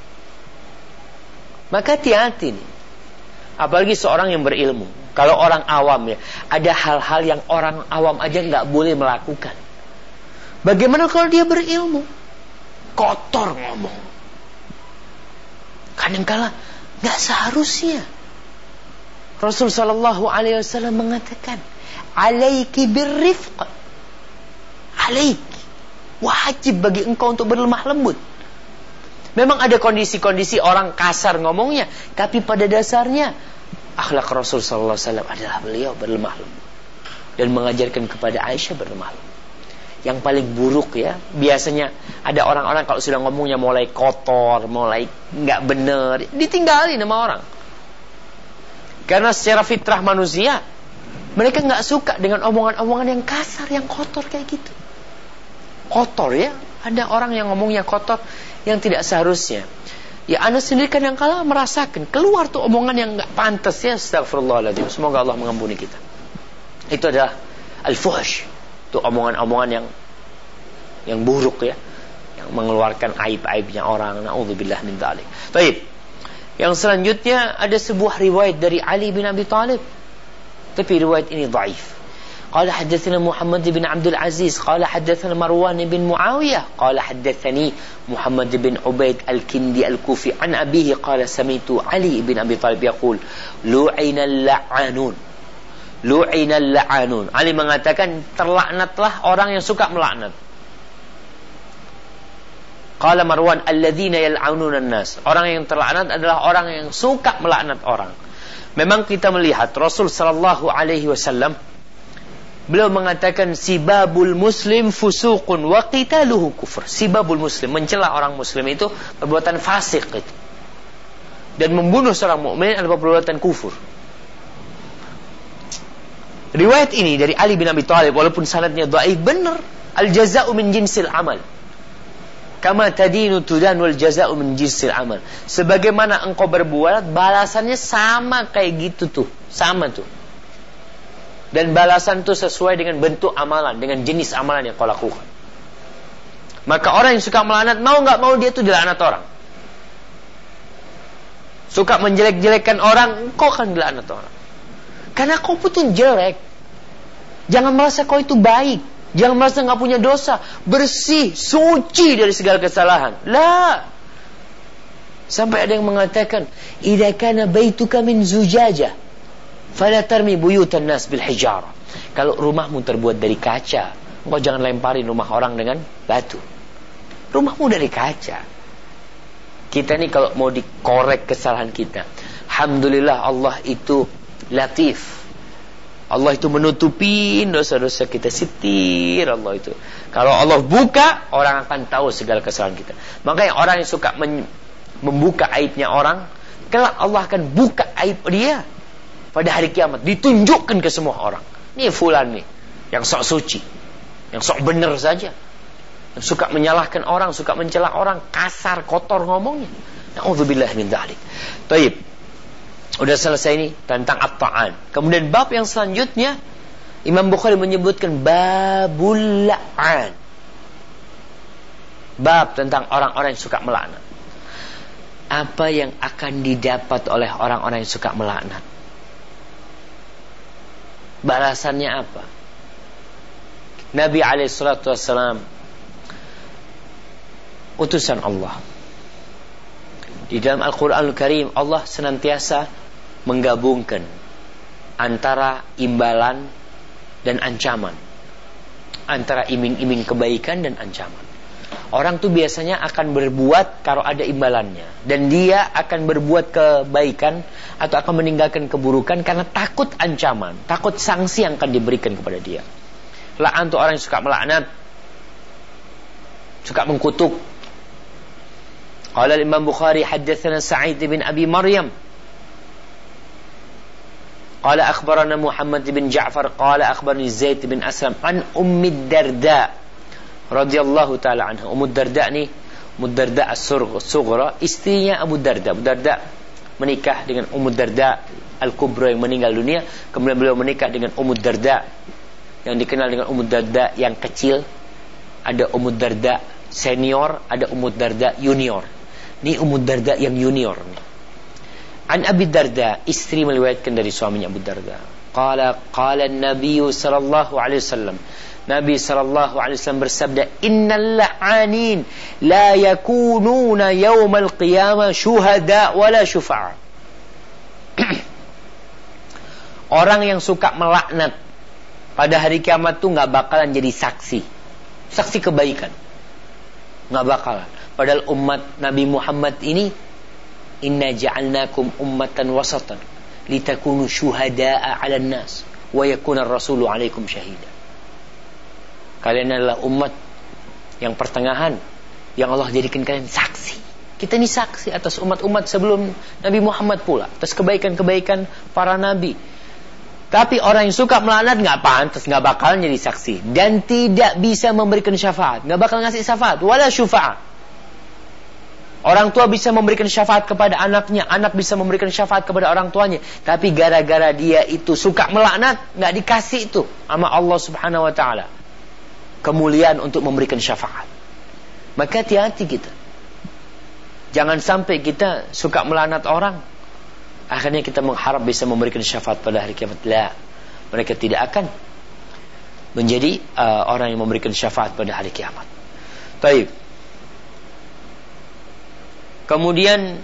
Maka hati-hati nih, apalagi seorang yang berilmu. Kalau orang awam ya, ada hal-hal yang orang awam aja nggak boleh melakukan. Bagaimana kalau dia berilmu? Kotor ngomong. Kadangkala nggak seharusnya. Rasul sallallahu alaihi wasallam mengatakan, "Alaiki birrifq." Alaiki, wajib bagi engkau untuk berlemah lembut. Memang ada kondisi-kondisi orang kasar ngomongnya, tapi pada dasarnya akhlak Rasul sallallahu alaihi wasallam adalah beliau berlemah lembut dan mengajarkan kepada Aisyah berlemah lembut. Yang paling buruk ya, biasanya ada orang-orang kalau sudah ngomongnya mulai kotor, mulai nggak benar, ditinggalin sama orang. Karena secara fitrah manusia, mereka nggak suka dengan omongan-omongan yang kasar, yang kotor kayak gitu. Kotor ya, ada orang yang ngomongnya kotor yang tidak seharusnya. Ya Anda sendiri kadang-kala merasakan keluar tuh omongan yang nggak pantas ya. Astagfirullahaladzim. Semoga Allah mengampuni kita. Itu adalah al-fuhsh. Itu omongan-omongan yang buruk ya, yang mengeluarkan aib-aibnya orang. Na'udzubillah min dzalik. Baik. Yang selanjutnya ada sebuah riwayat dari Ali bin Abi Thalib, tapi riwayat ini dhaif. قال حدثنا محمد بن عبد العزيز قال حدثنا مروان بن معاوية قال حدثني محمد بن عبيد الكندي الكوفي عن أبيه قال سمعت علي بن أبي طالب يقول لعن اللعانون. لعن اللعانون. Ali mengatakan terlaknatlah orang yang suka melaknat. Qala Marwan alladzina yal'anuna an-nas. Orang yang terlaknat adalah orang yang suka melaknat orang. Memang kita melihat Rasul sallallahu alaihi wasallam beliau mengatakan sibabul muslim fusuqun wa qitaluhu kufur. Sibabul muslim, mencela orang muslim itu perbuatan fasik itu. Dan membunuh seorang mukmin adalah perbuatan kufur. Riwayat ini dari Ali bin Abi Thalib walaupun sanadnya dhaif, benar. Al jazaa'u min jinsil amal. Kama tadinu tudan wal jazaa'u min jinsil amal. Sebagaimana engkau berbuat, balasannya sama kayak gitu tuh, sama tuh. Dan balasan itu sesuai dengan bentuk amalan, dengan jenis amalan yang kau lakukan. Maka orang yang suka melaknat, mau nggak mau dia itu dilaknat orang. Suka menjelek-jelekkan orang, kau akan dilaknat orang. Karena kau pun jelek. Jangan merasa kau itu baik. Jangan merasa nggak punya dosa, bersih, suci dari segala kesalahan. Lah. Sampai ada yang mengatakan, idza kana baituka min zujajah fala tarmi buyutan nas bil hijarah. Kalau rumahmu terbuat dari kaca, engkau jangan lemparin rumah orang dengan batu. Rumahmu dari kaca. Kita nih kalau mau dikorek kesalahan kita, alhamdulillah Allah itu latif. Allah itu menutupin dosa-dosa kita, sitir Allah itu. Kalau Allah buka, orang akan tahu segala kesalahan kita. Makanya orang yang suka membuka aibnya orang, kelak Allah akan buka aib dia pada hari kiamat, ditunjukkan ke semua orang. Ini fulan nih, yang sok suci, yang sok benar saja, yang suka menyalahkan orang, suka mencela orang, kasar, kotor ngomongnya. Na'udzubillah min dzalik. Baik. Udah selesai ini tentang at-ta'an. Kemudian bab yang selanjutnya Imam Bukhari menyebutkan babul la'an. Bab tentang orang-orang yang suka melaknat. Apa yang akan didapat oleh orang-orang yang suka melaknat? Balasannya apa? Nabi SAW utusan Allah. Di dalam Al-Quranul Karim Allah senantiasa menggabungkan antara imbalan dan ancaman, antara iming-iming kebaikan dan ancaman. Orang tuh biasanya akan berbuat kalau ada imbalannya, dan dia akan berbuat kebaikan atau akan meninggalkan keburukan karena takut ancaman, takut sanksi yang akan diberikan kepada dia. La'an tuh orang yang suka melaknat, suka mengkutuk. Qala Imam Bukhari haddatsana Sa'id bin Abi Maryam qala akhbarana Muhammad bin Ja'far qala akhbarani Zaid bin Aslam an Ummi Darda radhiyallahu taala anha. Ummu Darda ni, Ummu Darda as-Sughra, istrinya Abu Darda. Abu Darda menikah dengan Ummu Darda Al-Kubra yang meninggal dunia, kemudian beliau menikah dengan Ummu Darda yang dikenal dengan Ummu Darda yang kecil. Ada Ummu Darda senior, ada Ummu Darda junior. Ini Ummu Darda yang junior nih. An Abi Darda, istri meriwayatkan dari suaminya Abu Darda. Qala Nabi sallallahu alaihi wasallam. Nabi sallallahu alaihi wasallam bersabda, "Innal la'anin la yakununa yaumal qiyamah syuhada wala syufa'a." Orang yang suka melaknat pada hari kiamat tuh enggak bakalan jadi saksi kebaikan. Enggak bakalan. Padahal umat Nabi Muhammad ini, inna ja'alnakum ummatan wasatan litakunu syuhada'a 'alan nas wa yakuna ar-rasulu 'alaikum syahida. Kalian adalah umat yang pertengahan yang Allah jadikan kalian saksi. Kita ini saksi atas umat-umat sebelum Nabi Muhammad pula, atas kebaikan-kebaikan para nabi. Tapi orang yang suka melaknat enggak pantas, enggak bakalan jadi saksi dan tidak bisa memberikan syafaat, enggak bakal ngasih syafaat wala syufa'a. Orang tua bisa memberikan syafaat kepada anaknya, anak bisa memberikan syafaat kepada orang tuanya, tapi gara-gara dia itu suka melaknat, enggak dikasih itu sama Allah Subhanahu wa taala kemuliaan untuk memberikan syafaat. Maka hati-hati kita. Jangan sampai kita suka melaknat orang, akhirnya kita mengharap bisa memberikan syafaat pada hari kiamat. La, mereka tidak akan menjadi orang yang memberikan syafaat pada hari kiamat. Baik. Kemudian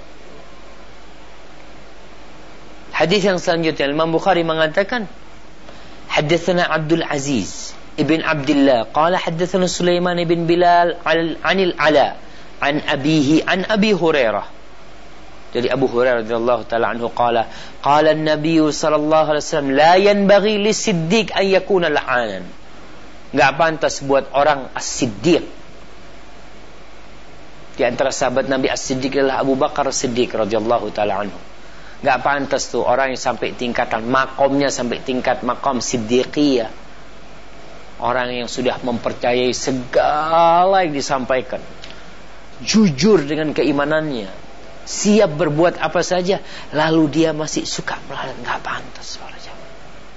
hadis yang selanjutnya, Imam Bukhari mengatakan, haddatsana Abdul Aziz ibn Abdullah qala haddatsana Sulaiman ibn Bilal anil Ala an abihi an Abi Hurairah. Jadi Abu Hurairah radhiyallahu taala anhu qala an-nabiy sallallahu alaihi wasallam la yanbaghi lis-siddiq an yakuna la'anan. Enggak pantas buat orang as-siddiq. Di antara sahabat Nabi As-Siddiq adalah Abu Bakar As-Siddiq radhiyallahu taala anhu. Enggak pantas tuh orang yang sampai tingkatan makomnya sampai tingkat makom siddiqiyah. Orang yang sudah mempercayai segala yang disampaikan, jujur dengan keimanannya, siap berbuat apa saja, lalu dia masih suka melaknat, enggak pantas para jamaah.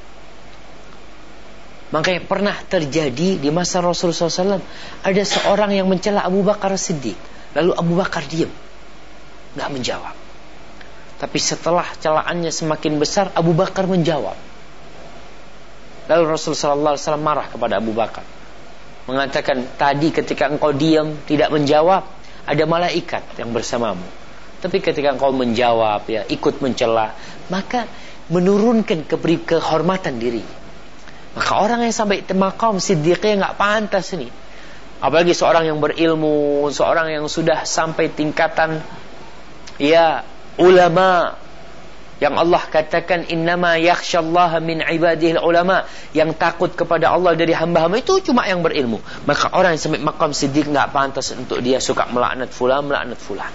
Makanya pernah terjadi di masa Rasulullah SAW, ada seorang yang mencela Abu Bakar As-Siddiq. Lalu Abu Bakar diam, enggak menjawab. Tapi setelah celaannya semakin besar, Abu Bakar menjawab. Lalu Rasulullah SAW marah kepada Abu Bakar, mengatakan, tadi ketika engkau diam tidak menjawab, ada malaikat yang bersamamu. Tapi ketika engkau menjawab, ya ikut mencela, maka menurunkan kehormatan diri. Maka orang yang sampai maqam siddiqiyah enggak pantas ini. Apalagi seorang yang berilmu, seorang yang sudah sampai tingkatan ya ulama, yang Allah katakan innama yakhsyallaha min ibadihi ulama, yang takut kepada Allah dari hamba-hamba itu cuma yang berilmu. Maka orang yang sampai maqam siddiq enggak pantas untuk dia suka melaknat fulan.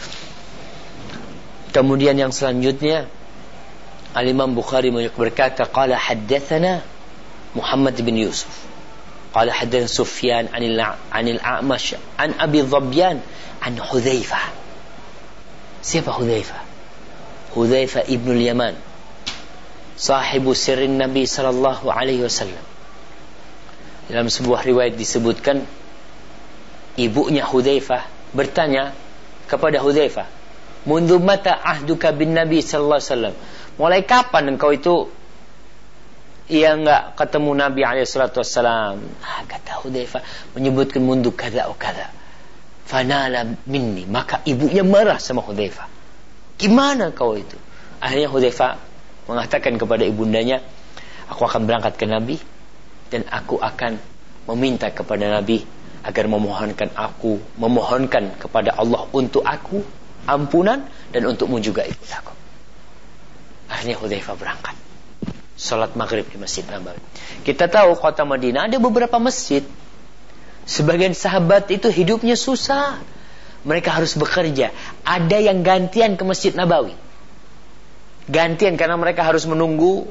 Kemudian yang selanjutnya Al-Imam Bukhari berkata qala haddatsana Muhammad bin Yusuf qala haddatsana Sufyan anil A'mash an Abi Dhabyan an Hudzaifah. Siapa Hudzaifah? Hudzaifah ibnul Yaman, sahibu sirrin Nabi sallallahu alaihi wasallam. Dalam sebuah riwayat disebutkan, ibunya Hudzaifah bertanya kepada Hudzaifah, "Mundu mata ahduka bin Nabi sallallahu alaihi wasallam?" Mulai kapan engkau itu enggak ketemu Nabi alaihi salatu wasallam? Kata Hudzaifah menyebutkan mundu kada kada. Fanala minni, maka ibunya marah sama Hudzaifah. Gimana kau itu? Akhirnya Hudzaifah mengatakan kepada ibundanya, aku akan berangkat ke Nabi dan aku akan meminta kepada Nabi agar memohonkan kepada Allah untuk aku ampunan dan untukmu juga ikut aku. Akhirnya Hudzaifah berangkat salat maghrib di Masjid Nabawi. Kita tahu kota Madinah ada beberapa masjid. Sebagian sahabat itu hidupnya susah, mereka harus bekerja. Ada yang gantian ke Masjid Nabawi, gantian karena mereka harus menunggu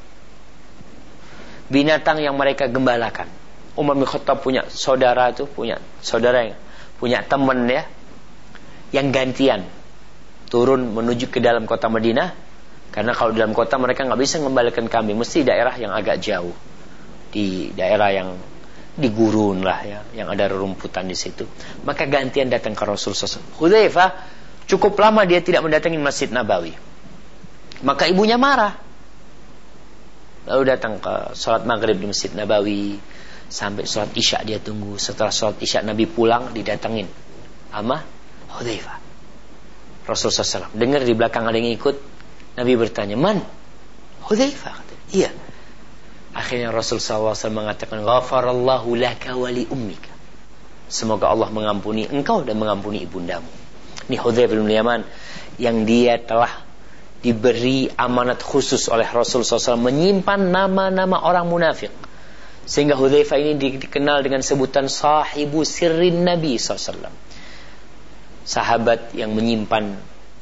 binatang yang mereka gembalakan. Umar bin Khattab punya saudara yang punya teman ya, yang gantian turun menuju ke dalam kota Madinah, karena kalau dalam kota mereka nggak bisa mengembalikan kambing, mesti daerah yang agak jauh, di daerah yang di gurun lah ya, yang ada rerumputan di situ. Maka gantian datang ke Rasulullah SAW. Hudzaifah cukup lama dia tidak mendatangi Masjid Nabawi, maka ibunya marah. Lalu datang ke salat maghrib di Masjid Nabawi, sampai salat isya dia tunggu. Setelah salat isya Nabi pulang, didatengin sama Hudzaifah. Rasulullah SAW dengar di belakang ada yang ikut. Nabi bertanya, "Man?" Hudzaifah. Iya. Akhirnya Rasulullah SAW mengatakan, "Ghafarallahu laka wa li ummika." Semoga Allah mengampuni engkau dan mengampuni ibundamu. Ini Hudzaifah bin Yaman yang dia telah diberi amanat khusus oleh Rasulullah SAW menyimpan nama-nama orang munafik. Sehingga Hudzaifah ini dikenal dengan sebutan sahibu sirrin Nabi SAW. Sahabat yang menyimpan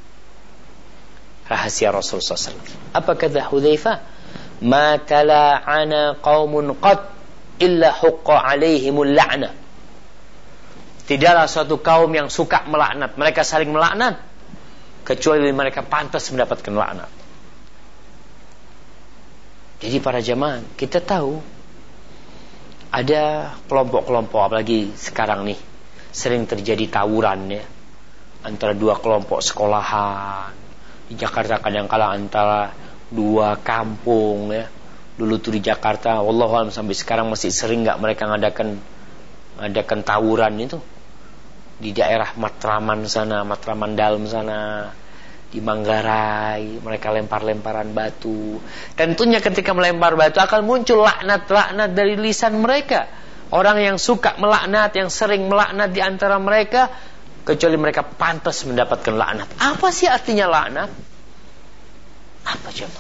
rahasia Rasulullah SAW. Apa kata Hudzaifah? "Ma tala'ana qaumun qad illa huqqa alaihimul la'na." Tidaklah suatu kaum yang suka melaknat, mereka saling melaknat, kecuali mereka pantas mendapatkan laknat. Jadi para jamaah, kita tahu ada kelompok-kelompok, apalagi sekarang nih sering terjadi tawuran ya, antara dua kelompok sekolahan. Di Jakarta kadang-kala antara dua kampung ya. Dulu tuh di Jakarta, wallahualam sampai sekarang masih sering nggak mereka ngadakan tawuran itu di daerah Matraman sana, Matraman Dalam sana, di Manggarai, mereka lempar-lemparan batu. Tentunya ketika melempar batu akan muncul laknat-laknat dari lisan mereka. Orang yang suka melaknat, yang sering melaknat di antara mereka, kecuali mereka pantas mendapatkan laknat. Apa sih artinya laknat? Apa coba?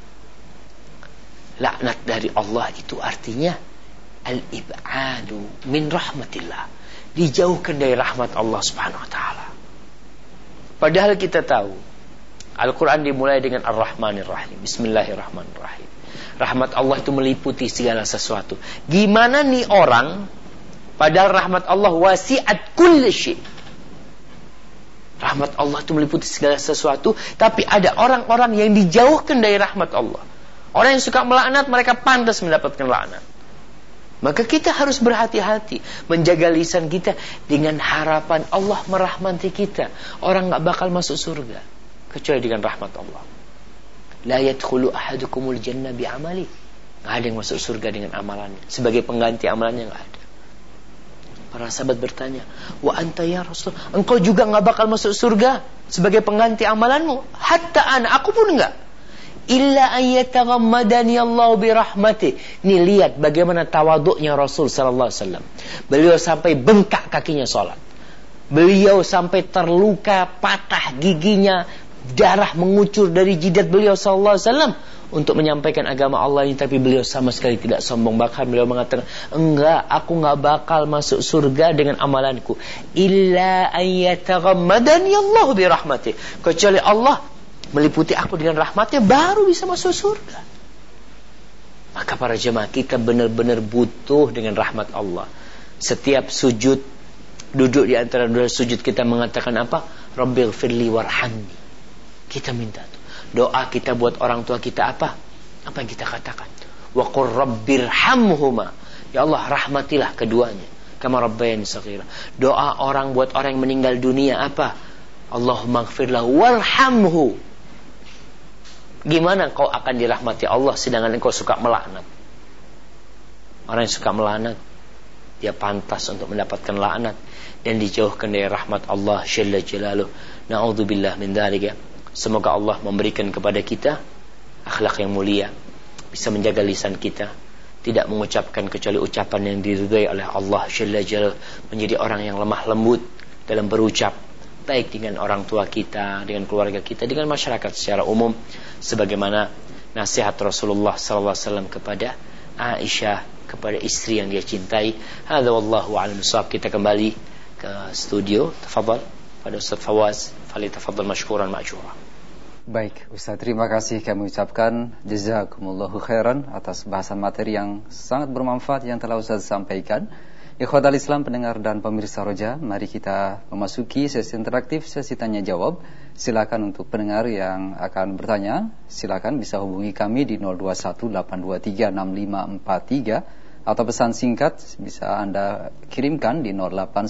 Laknat dari Allah itu artinya al-ib'adu min rahmatillah, dijauhkan dari rahmat Allah Subhanahu wa taala. Padahal kita tahu Al-Quran dimulai dengan Ar-Rahmanir Rahim, Bismillahirrahmanirrahim. Rahmat Allah itu meliputi segala sesuatu. Gimana nih orang, padahal rahmat Allah wasi'at kulli syai'. Rahmat Allah itu meliputi segala sesuatu, tapi ada orang-orang yang dijauhkan dari rahmat Allah. Orang yang suka melaknat, mereka pantas mendapatkan laknat. Maka kita harus berhati-hati menjaga lisan kita dengan harapan Allah merahmati kita. Orang gak bakal masuk surga kecuali dengan rahmat Allah. La yadkhulu ahadukumul jannah bi'amali. Gak ada yang masuk surga dengan amalannya. Sebagai pengganti amalannya gak ada. Para sahabat bertanya, "Wa anta ya Rasul, engkau juga gak bakal masuk surga sebagai pengganti amalanmu?" Hatta ana, aku pun enggak. Illa ayyataghammadani Allah birahmatih. Nih lihat bagaimana tawaduknya Rasul sallallahu alaihi wasallam. Beliau sampai bengkak kakinya salat. Beliau sampai terluka, patah giginya, darah mengucur dari jidat beliau sallallahu alaihi wasallam untuk menyampaikan agama Allah ini, tapi beliau sama sekali tidak sombong. Bahkan beliau mengatakan, "Enggak, aku enggak bakal masuk surga dengan amalanku. Illa ayyataghammadani Allah birahmatih." Kecuali Allah meliputi aku dengan rahmatnya, baru bisa masuk surga. Maka para jemaah, kita benar-benar butuh dengan rahmat Allah. Setiap sujud, duduk di antara dua sujud, kita mengatakan apa? Rabbighfirli warhamni. Kita minta tuh. Doa kita buat orang tua kita apa? Apa yang kita katakan? Wa qur rabbirhamhuma. Ya Allah, rahmatilah keduanya. Kama rabbayani shaghira. Doa orang buat orang yang meninggal dunia apa? Allahumma ighfirlahu warhamhu. Gimana kau akan dirahmati Allah sedangkan engkau suka melaknat? Orang yang suka melaknat, dia pantas untuk mendapatkan laknat dan dijauhkan dari rahmat Allah Jalla Jalaluh. Na'udzubillah min dzalik. Semoga Allah memberikan kepada kita akhlak yang mulia, bisa menjaga lisan kita, tidak mengucapkan kecuali ucapan yang diridhai oleh Allah Jalla Jalaluh, menjadi orang yang lemah lembut dalam berucap, baik dengan orang tua kita, dengan keluarga kita, dengan masyarakat secara umum, sebagaimana nasihat Rasulullah SAW kepada Aisyah, kepada istri yang dia cintai. Hadza wallahu a'lam bissawab. Kita kembali ke studio. Tafadhal pada Ustaz Fawaz, falyatafaddal mashkuran ma'jura. Baik, Ustaz, terima kasih kami ucapkan jazakumullahu khairan atas bahasan materi yang sangat bermanfaat yang telah Ustaz sampaikan. Ikhwatal Islam, pendengar dan pemirsa Roja, mari kita memasuki sesi interaktif, sesi tanya jawab. Silakan untuk pendengar yang akan bertanya, silakan bisa hubungi kami di 0218236543 atau pesan singkat bisa Anda kirimkan di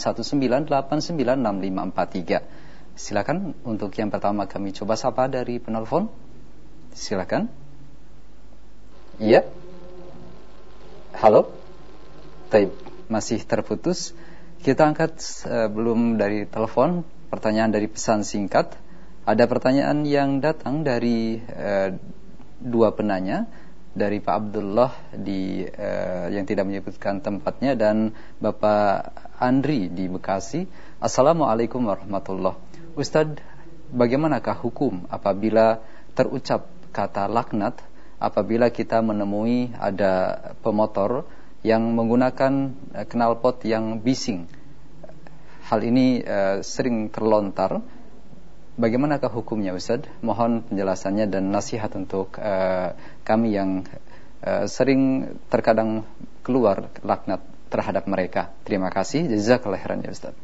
0819896543. Silakan untuk yang pertama kami coba sapa dari penelpon. Silakan. Iya. Halo. Taib, masih terputus. Kita angkat belum dari telepon, pertanyaan dari pesan singkat. Ada pertanyaan yang datang dari dua penanya, dari Pak Abdullah yang tidak menyebutkan tempatnya, dan Bapak Andri di Bekasi. Assalamualaikum warahmatullahi. Ustadz, bagaimanakah hukum apabila terucap kata laknat apabila kita menemui ada pemotor yang menggunakan knalpot yang bising? Hal ini sering terlontar. Bagaimanakah hukumnya, Ustaz? Mohon penjelasannya dan nasihat untuk kami yang sering terkadang keluar laknat terhadap mereka. Terima kasih. Jazakallahu khairan ya Ustaz.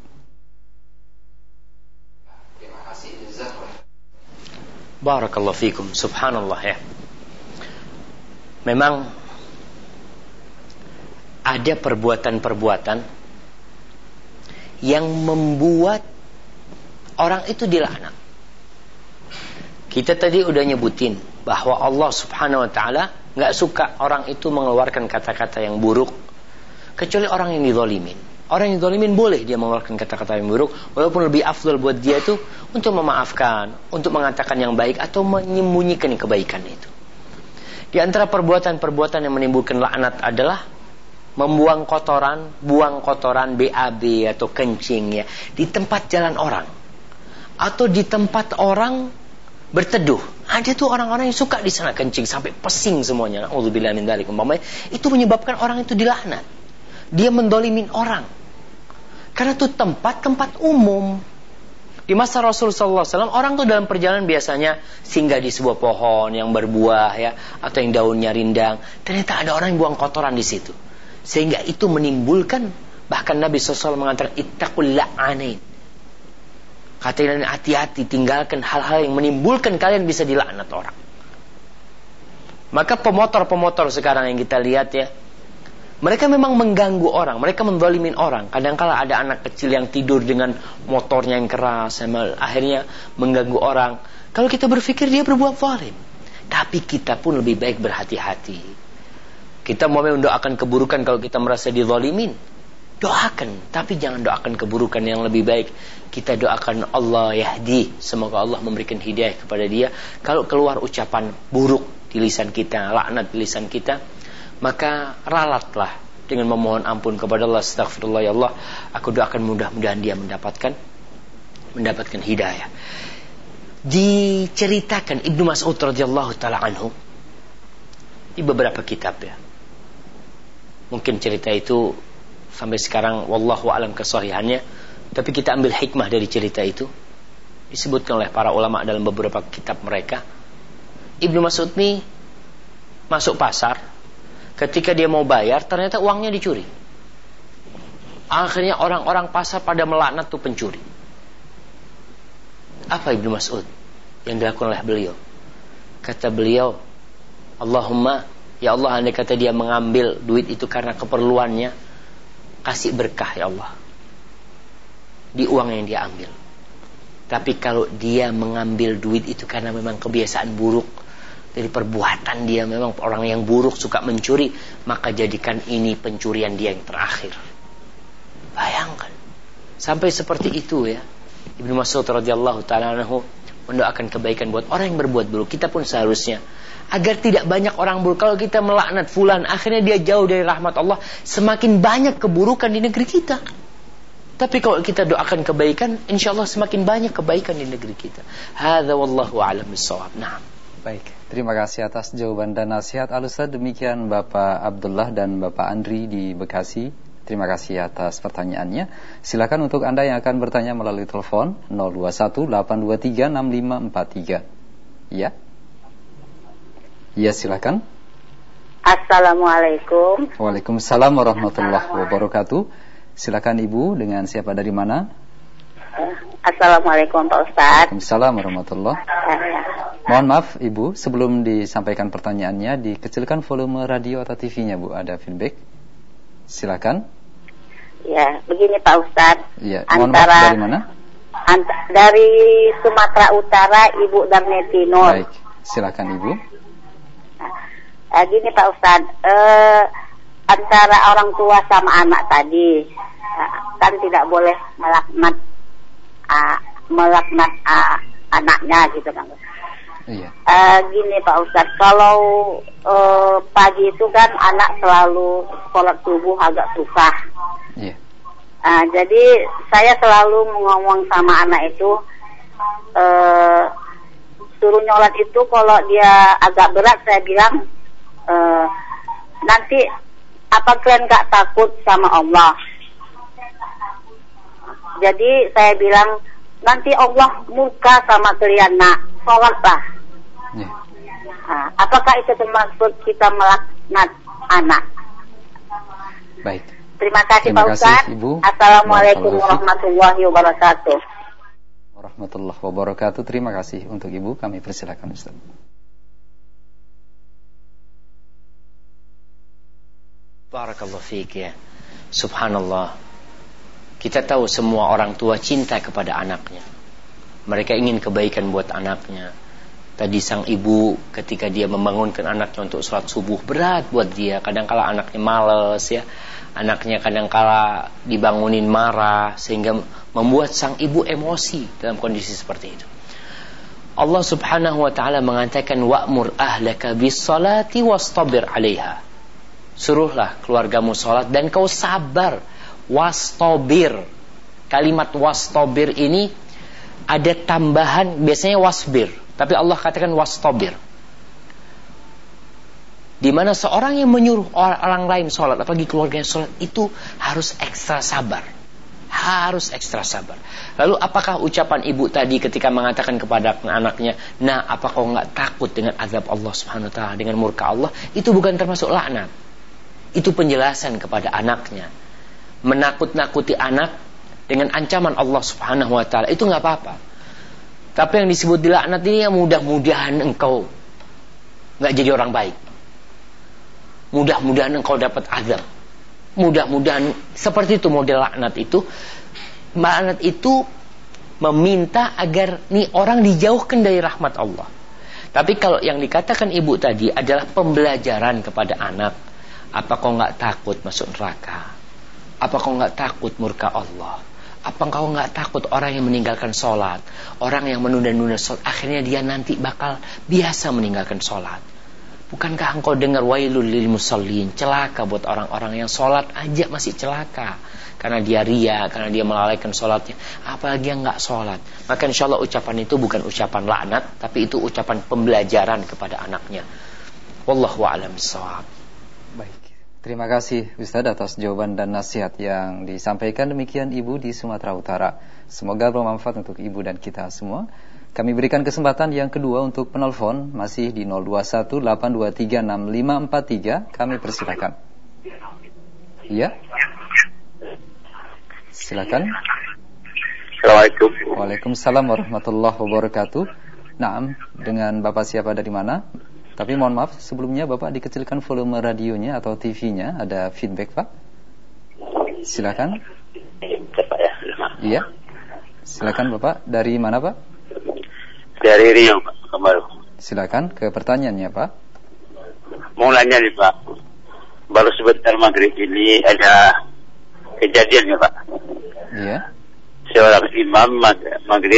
Terima kasih. Jazakallahu. Barakallahu fikum. Subhanallah ya. Memang ada perbuatan-perbuatan yang membuat orang itu dilaknat. Kita tadi udah nyebutin bahwa Allah Subhanahu wa taala enggak suka orang itu mengeluarkan kata-kata yang buruk kecuali orang yang dizalimin. Orang yang dizalimin boleh dia mengeluarkan kata-kata yang buruk, walaupun lebih afdal buat dia itu untuk memaafkan, untuk mengatakan yang baik atau menyembunyikan kebaikan itu. Di antara perbuatan-perbuatan yang menimbulkan laknat adalah membuang kotoran, buang kotoran BAB atau kencing ya di tempat jalan orang atau di tempat orang berteduh. Ada tuh orang-orang yang suka di sana kencing sampai pesing semuanya. Auzubillahi min dzalik. Umpamanya itu menyebabkan orang itu dilaknat. Dia mendolimin orang. Karena itu tempat-tempat umum. Di masa Rasulullah SAW, orang tuh dalam perjalanan biasanya singgah di sebuah pohon yang berbuah ya, atau yang daunnya rindang. Ternyata ada orang yang buang kotoran di situ. Sehingga itu menimbulkan, bahkan Nabi SAW mengatakan ittaqul la'anain. Katanya hati-hati, tinggalkan hal-hal yang menimbulkan kalian bisa dilaknat orang. Maka pemotor-pemotor sekarang yang kita lihat ya, mereka memang mengganggu orang, mereka menzalimin orang. Kadang-kala ada anak kecil yang tidur dengan motornya yang keras, akhirnya mengganggu orang. Kalau kita berpikir dia berbuat zalim, tapi kita pun lebih baik berhati-hati. Kita mau mendoakan keburukan kalau kita merasa dizalimin. Doakan, tapi jangan doakan keburukan. Yang lebih baik kita doakan Allah yahdi, semoga Allah memberikan hidayah kepada dia. Kalau keluar ucapan buruk di lisan kita, laknat di lisan kita, maka ralatlah dengan memohon ampun kepada Allah. Astaghfirullah ya Allah, aku doakan mudah-mudahan dia mendapatkan hidayah. Diceritakan Ibnu Mas'ud radhiyallahu taala anhu di beberapa kitab ya. Mungkin cerita itu sampai sekarang wallahu alam kesahihannya, tapi kita ambil hikmah dari cerita itu. Disebutkan oleh para ulama dalam beberapa kitab mereka. Ibnu Mas'ud ini masuk pasar, ketika dia mau bayar ternyata uangnya dicuri. Akhirnya orang-orang pasar pada melaknat tuh pencuri. Apa Ibnu Mas'ud yang dilakukan oleh beliau? Kata beliau, Allahumma, ya Allah, andai kata dia mengambil duit itu karena keperluannya, kasih berkah ya Allah di uang yang dia ambil. Tapi kalau dia mengambil duit itu karena memang kebiasaan buruk, dari perbuatan dia memang orang yang buruk, suka mencuri, maka jadikan ini pencurian dia yang terakhir. Bayangkan sampai seperti itu ya. Ibnu Mas'ud radhiyallahu ta'ala anhu mendoakan kebaikan buat orang yang berbuat buruk. Kita pun seharusnya, agar tidak banyak orang buruk. Kalau kita melaknat fulan, akhirnya dia jauh dari rahmat Allah, semakin banyak keburukan di negeri kita. Tapi kalau kita doakan kebaikan, insya Allah semakin banyak kebaikan di negeri kita. Hadza wallahu a'lam bissawab. Nah, baik, terima kasih atas jawaban dan nasihat Al-Ustaz. Demikian Bapak Abdullah dan Bapak Andri di Bekasi. Terima kasih atas pertanyaannya. Silakan untuk Anda yang akan bertanya melalui telepon 0218236543. Ya. Ya, silakan. Assalamualaikum. Waalaikumsalam warahmatullahi wabarakatuh. Silakan Ibu, dengan siapa, dari mana? Assalamualaikum Pak Ustadz. Waalaikumsalam warahmatullahi. Mohon maaf Ibu, sebelum disampaikan pertanyaannya, dikecilkan volume radio atau TV-nya Bu, ada feedback. Silakan. Ya, begini Pak Ustadz. Ya, mohon maaf, dari mana? Dari Sumatera Utara, Ibu Darneti Nur. Baik, silakan Ibu. Gini Pak Ustadz, antara orang tua sama anak tadi, kan tidak boleh melaknat anaknya gitu kan. Iya. Gini Pak Ustadz, kalau pagi itu kan anak selalu sholat subuh agak susah. Iya. Jadi saya selalu ngomong sama anak itu, suruh nyolat itu kalau dia agak berat, saya bilang, nanti apa kalian gak takut sama Allah? Jadi saya bilang, nanti Allah murka sama kalian, nak, sholatlah. Yeah. Apakah itu termasuk kita melaknat anak? Baik. Terima kasih Pak Ustadz. Assalamualaikum warahmatullahi wabarakatuh. Warahmatullahi wabarakatuh. Terima kasih untuk Ibu. Kami persilakan Ustaz. Barakallahu fiik ya. Subhanallah. Kita tahu semua orang tua cinta kepada anaknya. Mereka ingin kebaikan buat anaknya. Tadi sang ibu ketika dia membangunkan anaknya untuk sholat subuh, berat buat dia. Kadangkala anaknya males ya. Anaknya kadangkala dibangunin marah, sehingga membuat sang ibu emosi dalam kondisi seperti itu. Allah subhanahu wa ta'ala mengatakan, wa'mur ahlaka bis salati wastabir 'alaiha. Suruhlah keluargamu sholat dan kau sabar. Wastabir. Kalimat wastabir ini ada tambahan, biasanya wasbir, tapi Allah katakan wastabir, di mana seorang yang menyuruh orang lain sholat, apalagi keluarganya sholat, itu harus ekstra sabar. Harus ekstra sabar. Lalu apakah ucapan ibu tadi ketika mengatakan kepada anaknya, nah apa kau gak takut dengan azab Allah subhanahu wa ta'ala, dengan murka Allah, itu bukan termasuk laknat. Itu penjelasan kepada anaknya. Menakut-nakuti anak dengan ancaman Allah subhanahu wa ta'ala, itu gak apa-apa. Tapi yang disebut dilaknat ini, ya mudah-mudahan engkau gak jadi orang baik, mudah-mudahan engkau dapat azab, mudah-mudahan. Seperti itu model laknat itu. Laknat itu meminta agar nih orang dijauhkan dari rahmat Allah. Tapi kalau yang dikatakan ibu tadi adalah pembelajaran kepada anak. Apa kau gak takut masuk neraka? Apa kau gak takut murka Allah? Apa kau gak takut orang yang meninggalkan sholat, orang yang menunda-nunda sholat, akhirnya dia nanti bakal biasa meninggalkan sholat? Bukankah engkau dengar wailul lil musallin, celaka buat orang-orang yang sholat aja masih celaka, karena dia riya, karena dia melalaikan sholatnya, apalagi yang gak sholat. Maka insyaAllah ucapan itu bukan ucapan laknat, tapi itu ucapan pembelajaran kepada anaknya. Wallahu a'lam bishawab. Baik, terima kasih Ustaz atas jawaban dan nasihat yang disampaikan. Demikian Ibu di Sumatera Utara. Semoga bermanfaat untuk Ibu dan kita semua. Kami berikan kesempatan yang kedua untuk penelpon, masih di 0218236543. Kami persilakan. Iya, silakan. Assalamualaikum. Waalaikumsalam warahmatullahi wabarakatuh. Naam, dengan Bapak siapa dari mana? Tapi mohon maaf, sebelumnya Bapak dikecilkan volume radionya atau TV-nya, ada feedback Pak. Silakan. Iya. Silakan Bapak, dari mana Pak? Dari Riau, Pak. Kemarin. Silakan ke pertanyaannya Pak. Mau nanya nih Pak, baru sebentar maghrib ini ada kejadian ya Pak. Iya. Seorang imam maghrib,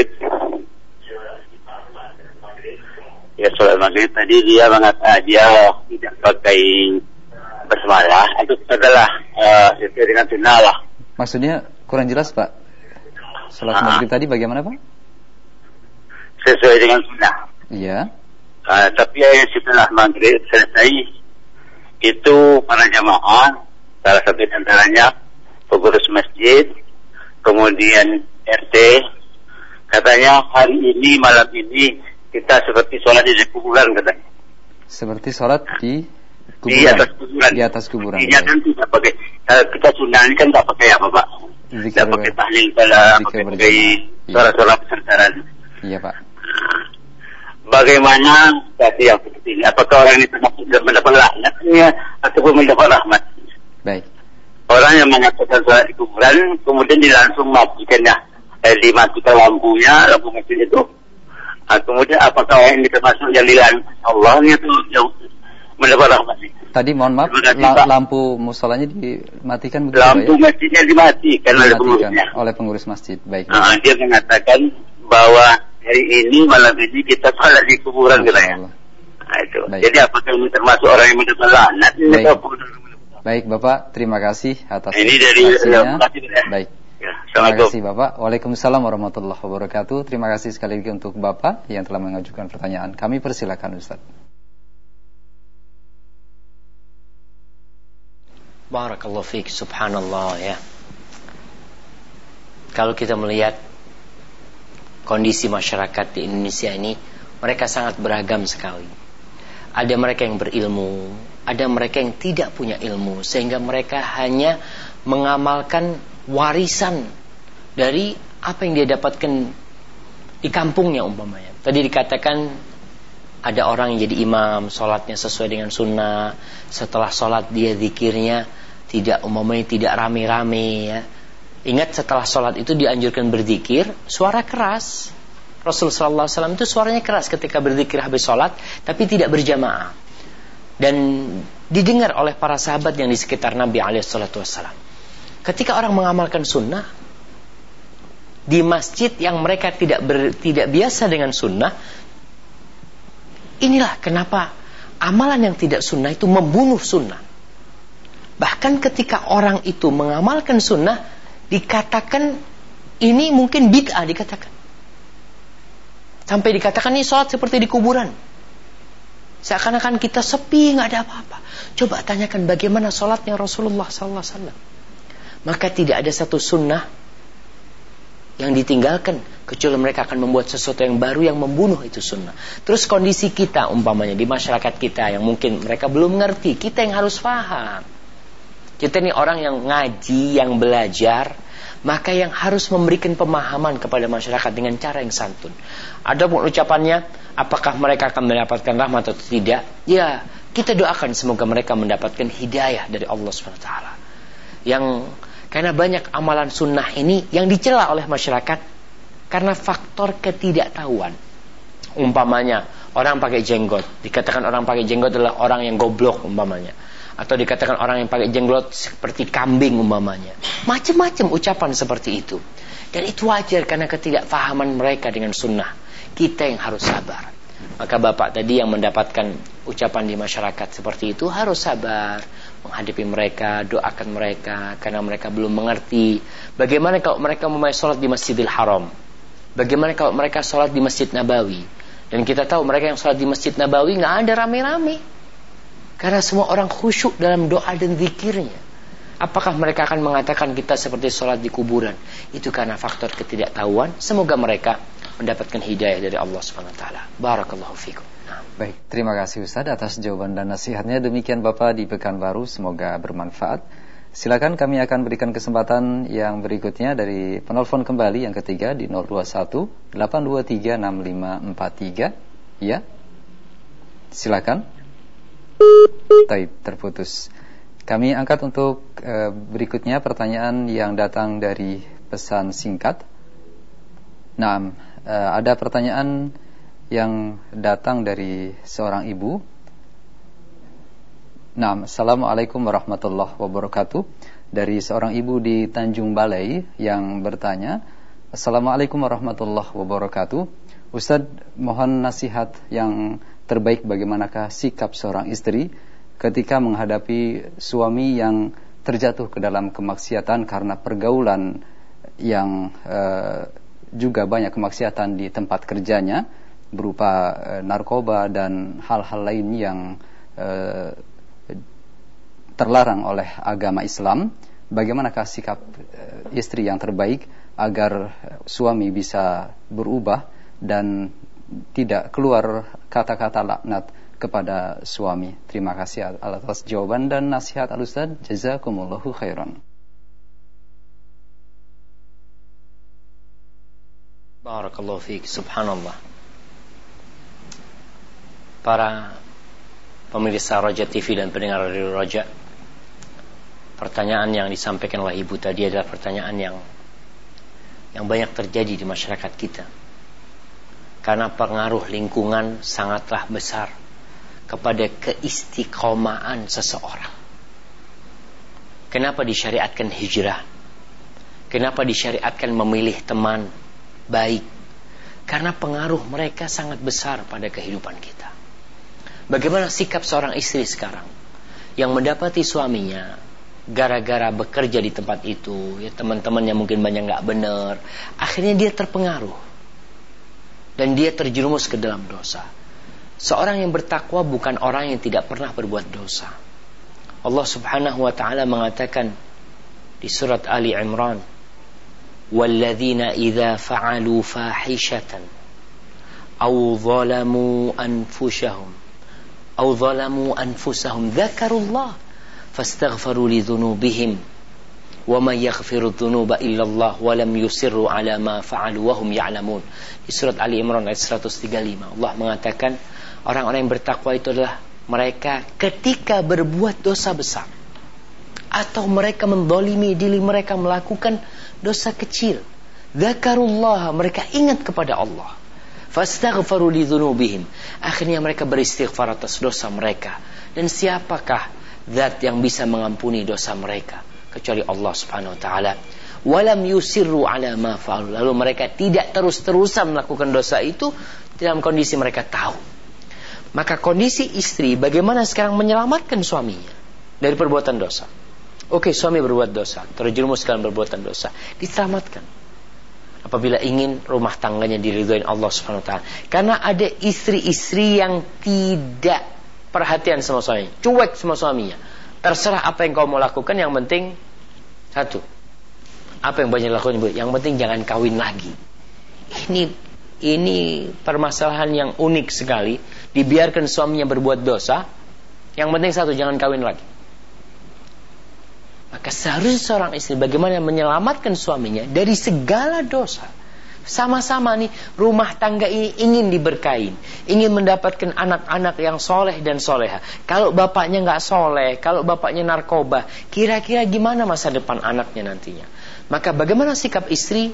ya sholat maghrib tadi dia mengatakan dia tidak pakai basmalah, itu adalah sesuai dengan sunnah lah. Maksudnya kurang jelas Pak. Sholat maghrib tadi bagaimana Pak? Sesuai dengan sunnah. Iya. Tapi setelah maghrib selesai, itu para jamaah, salah satu di antaranya pengurus masjid, kemudian RT, katanya hari ini, malam ini kita seperti sholat di kuburan katanya. Seperti sholat di kuburan. Di atas kuburan. Di atas kuburan. Iya kan tidak pakai. Kita sunnah ini kan tidak pakai apa Pak? Tidak pakai tahlil, tidak pakai suara-suara besar-besaran. Iya Pak. Bagaimana situasi yang seperti ini? Apakah orang ini termasuk mendapat laknatnya ataupun mendapat rahmat? Baik. Orang yang mengatakan sholat di kuburan, kemudian dia langsung matikannya, dimatikan lampunya, lampu masjid itu. Kemudian apakah orang ini termasuk yang dilarang Allahnya itu yang mendapat rahmat? Tadi mohon maaf, lampu musolanya dimatikan begitu lampu ya? Masjidnya dimatikan oleh pengurus masjid. Baik. Dia mengatakan bahwa hari ini, malam ini kita sholat di kuburan katanya. Itu. Jadi apakah ini termasuk orang yang mendapat laknat? Baik Bapak, terima kasih atas ini dari Baik. Ya, terima kasih Bapak. Waalaikumsalam warahmatullahi wabarakatuh. Terima kasih sekali lagi untuk Bapak yang telah mengajukan pertanyaan. Kami persilakan Ustaz. Barakallahu fiik, subhanallah ya. Kalau kita melihat kondisi masyarakat di Indonesia ini, mereka sangat beragam sekali. Ada mereka yang berilmu, ada mereka yang tidak punya ilmu, sehingga mereka hanya mengamalkan warisan dari apa yang dia dapatkan di kampungnya umpamanya. Tadi dikatakan ada orang yang jadi imam, sholatnya sesuai dengan sunnah. Setelah sholat dia zikirnya tidak umpamanya tidak rame-rame ya. Ingat setelah sholat itu dianjurkan berzikir suara keras. Rasulullah SAW itu suaranya keras ketika berzikir habis sholat, tapi tidak berjamaah. Dan didengar oleh para sahabat yang di sekitar Nabi SAW. Ketika orang mengamalkan sunnah di masjid yang mereka tidak biasa dengan sunnah, inilah kenapa amalan yang tidak sunnah itu membunuh sunnah. Bahkan ketika orang itu mengamalkan sunnah, dikatakan ini mungkin bid'ah, dikatakan. Sampai dikatakan ini sholat seperti di kuburan. Seakan-akan kita sepi, nggak ada apa-apa. Coba tanyakan bagaimana sholatnya Rasulullah SAW. Maka tidak ada satu sunnah yang ditinggalkan, kecuali mereka akan membuat sesuatu yang baru yang membunuh itu sunnah. Terus kondisi kita umpamanya di masyarakat kita yang mungkin mereka belum ngerti, kita yang harus paham. Kita ini orang yang ngaji, yang belajar, maka yang harus memberikan pemahaman kepada masyarakat dengan cara yang santun. Ada pun ucapannya, apakah mereka akan mendapatkan rahmat atau tidak? Ya, kita doakan semoga mereka mendapatkan hidayah dari Allah SWT. Karena banyak amalan sunnah ini yang dicela oleh masyarakat karena faktor ketidaktahuan. Umpamanya orang pakai jenggot, dikatakan orang pakai jenggot adalah orang yang goblok umpamanya. Atau dikatakan orang yang pakai jenggot seperti kambing umpamanya. Macam-macam ucapan seperti itu. Dan itu wajar karena ketidakfahaman mereka dengan sunnah. Kita yang harus sabar. Maka bapak tadi yang mendapatkan ucapan di masyarakat seperti itu harus sabar menghadapi mereka, doakan mereka karena mereka belum mengerti. Bagaimana kalau mereka memulai sholat di Masjidil Haram? Bagaimana kalau mereka sholat di Masjid Nabawi? Dan kita tahu mereka yang sholat di Masjid Nabawi nggak ada rame-rame. Karena semua orang khusyuk dalam doa dan zikirnya. Apakah mereka akan mengatakan kita seperti sholat di kuburan? Itu karena faktor ketidaktahuan. Semoga mereka mendapatkan hidayah dari Allah SWT. Barakallahu fikum. Baik, terima kasih Ustaz atas jawaban dan nasihatnya. Demikian Bapak di Pekanbaru, semoga bermanfaat. Silakan, kami akan berikan kesempatan yang berikutnya dari penelpon kembali yang ketiga di 021 823 6543. Ya. Silakan. Taib, terputus. Kami angkat untuk berikutnya pertanyaan yang datang dari pesan singkat. Nah, ada pertanyaan yang datang dari seorang ibu. Nah, Assalamualaikum warahmatullahi wabarakatuh. Dari seorang ibu di Tanjung Balai yang bertanya, Assalamualaikum warahmatullahi wabarakatuh. Ustadz, mohon nasihat yang terbaik bagaimanakah sikap seorang istri ketika menghadapi suami yang terjatuh ke dalam kemaksiatan karena pergaulan yang juga banyak kemaksiatan di tempat kerjanya berupa narkoba dan hal-hal lain yang terlarang oleh agama Islam. Bagaimanakah sikap istri yang terbaik agar suami bisa berubah dan tidak keluar kata-kata laknat kepada suami? Terima kasih atas jawaban dan nasihat Al-Ustaz. Jazakumullahu khairan. Barakallahu fiik. Subhanallah. Para pemirsa Raja TV dan pendengar Radio Raja, pertanyaan yang disampaikan oleh ibu tadi adalah pertanyaan yang banyak terjadi di masyarakat kita. Karena pengaruh lingkungan sangatlah besar kepada keistiqomahan seseorang. Kenapa disyariatkan hijrah? Kenapa disyariatkan memilih teman baik? Karena pengaruh mereka sangat besar pada kehidupan kita. Bagaimana sikap seorang istri sekarang yang mendapati suaminya gara-gara bekerja di tempat itu, ya teman-temannya mungkin banyak nggak benar, akhirnya dia terpengaruh dan dia terjerumus ke dalam dosa. Seorang yang bertakwa bukan orang yang tidak pernah berbuat dosa. Allah Subhanahu wa taala mengatakan di surat Ali Imran, "Walladzina idza fa'alu fahishatan aw zalamu anfusahum dzakarullah fastaghfiru li dzunubihim wa may yaghfiru dzunuba illallah wa lam yusirru ala ma fa'alu wa hum ya'lamun." Di surat Ali Imran ayat 135 Allah mengatakan orang-orang yang bertakwa itu adalah mereka ketika berbuat dosa besar atau mereka menzalimi diri mereka melakukan dosa kecil, dzakarullah, mereka ingat kepada Allah, fastaghfiru li dzunubihim, akhirnya mereka beristighfar atas dosa mereka. Dan siapakah zat yang bisa mengampuni dosa mereka kecuali Allah Subhanahu wa taala. Walam yusirru ala ma fa'alu, lalu mereka tidak terus-terusan melakukan dosa itu dalam kondisi mereka tahu. Maka kondisi istri bagaimana sekarang menyelamatkan suaminya dari perbuatan dosa. Oke, suami berbuat dosa, terjerumus dalam perbuatan dosa, diselamatkan apabila ingin rumah tangganya diridhoin Allah Subhanahu wa taala. Karena ada istri-istri yang tidak perhatian sama suaminya, cuek sama suaminya. Terserah apa yang kau mau lakukan, yang penting satu, apa yang banyak lakukan, yang penting jangan kawin lagi. Ini permasalahan yang unik sekali. Dibiarkan suaminya berbuat dosa, yang penting satu, jangan kawin lagi. Maka seharusnya seorang istri bagaimana menyelamatkan suaminya dari segala dosa. Sama-sama nih rumah tangga ini ingin diberkahin, ingin mendapatkan anak-anak yang soleh dan soleha. Kalau bapaknya nggak soleh, kalau bapaknya narkoba, kira-kira gimana masa depan anaknya nantinya? Maka bagaimana sikap istri?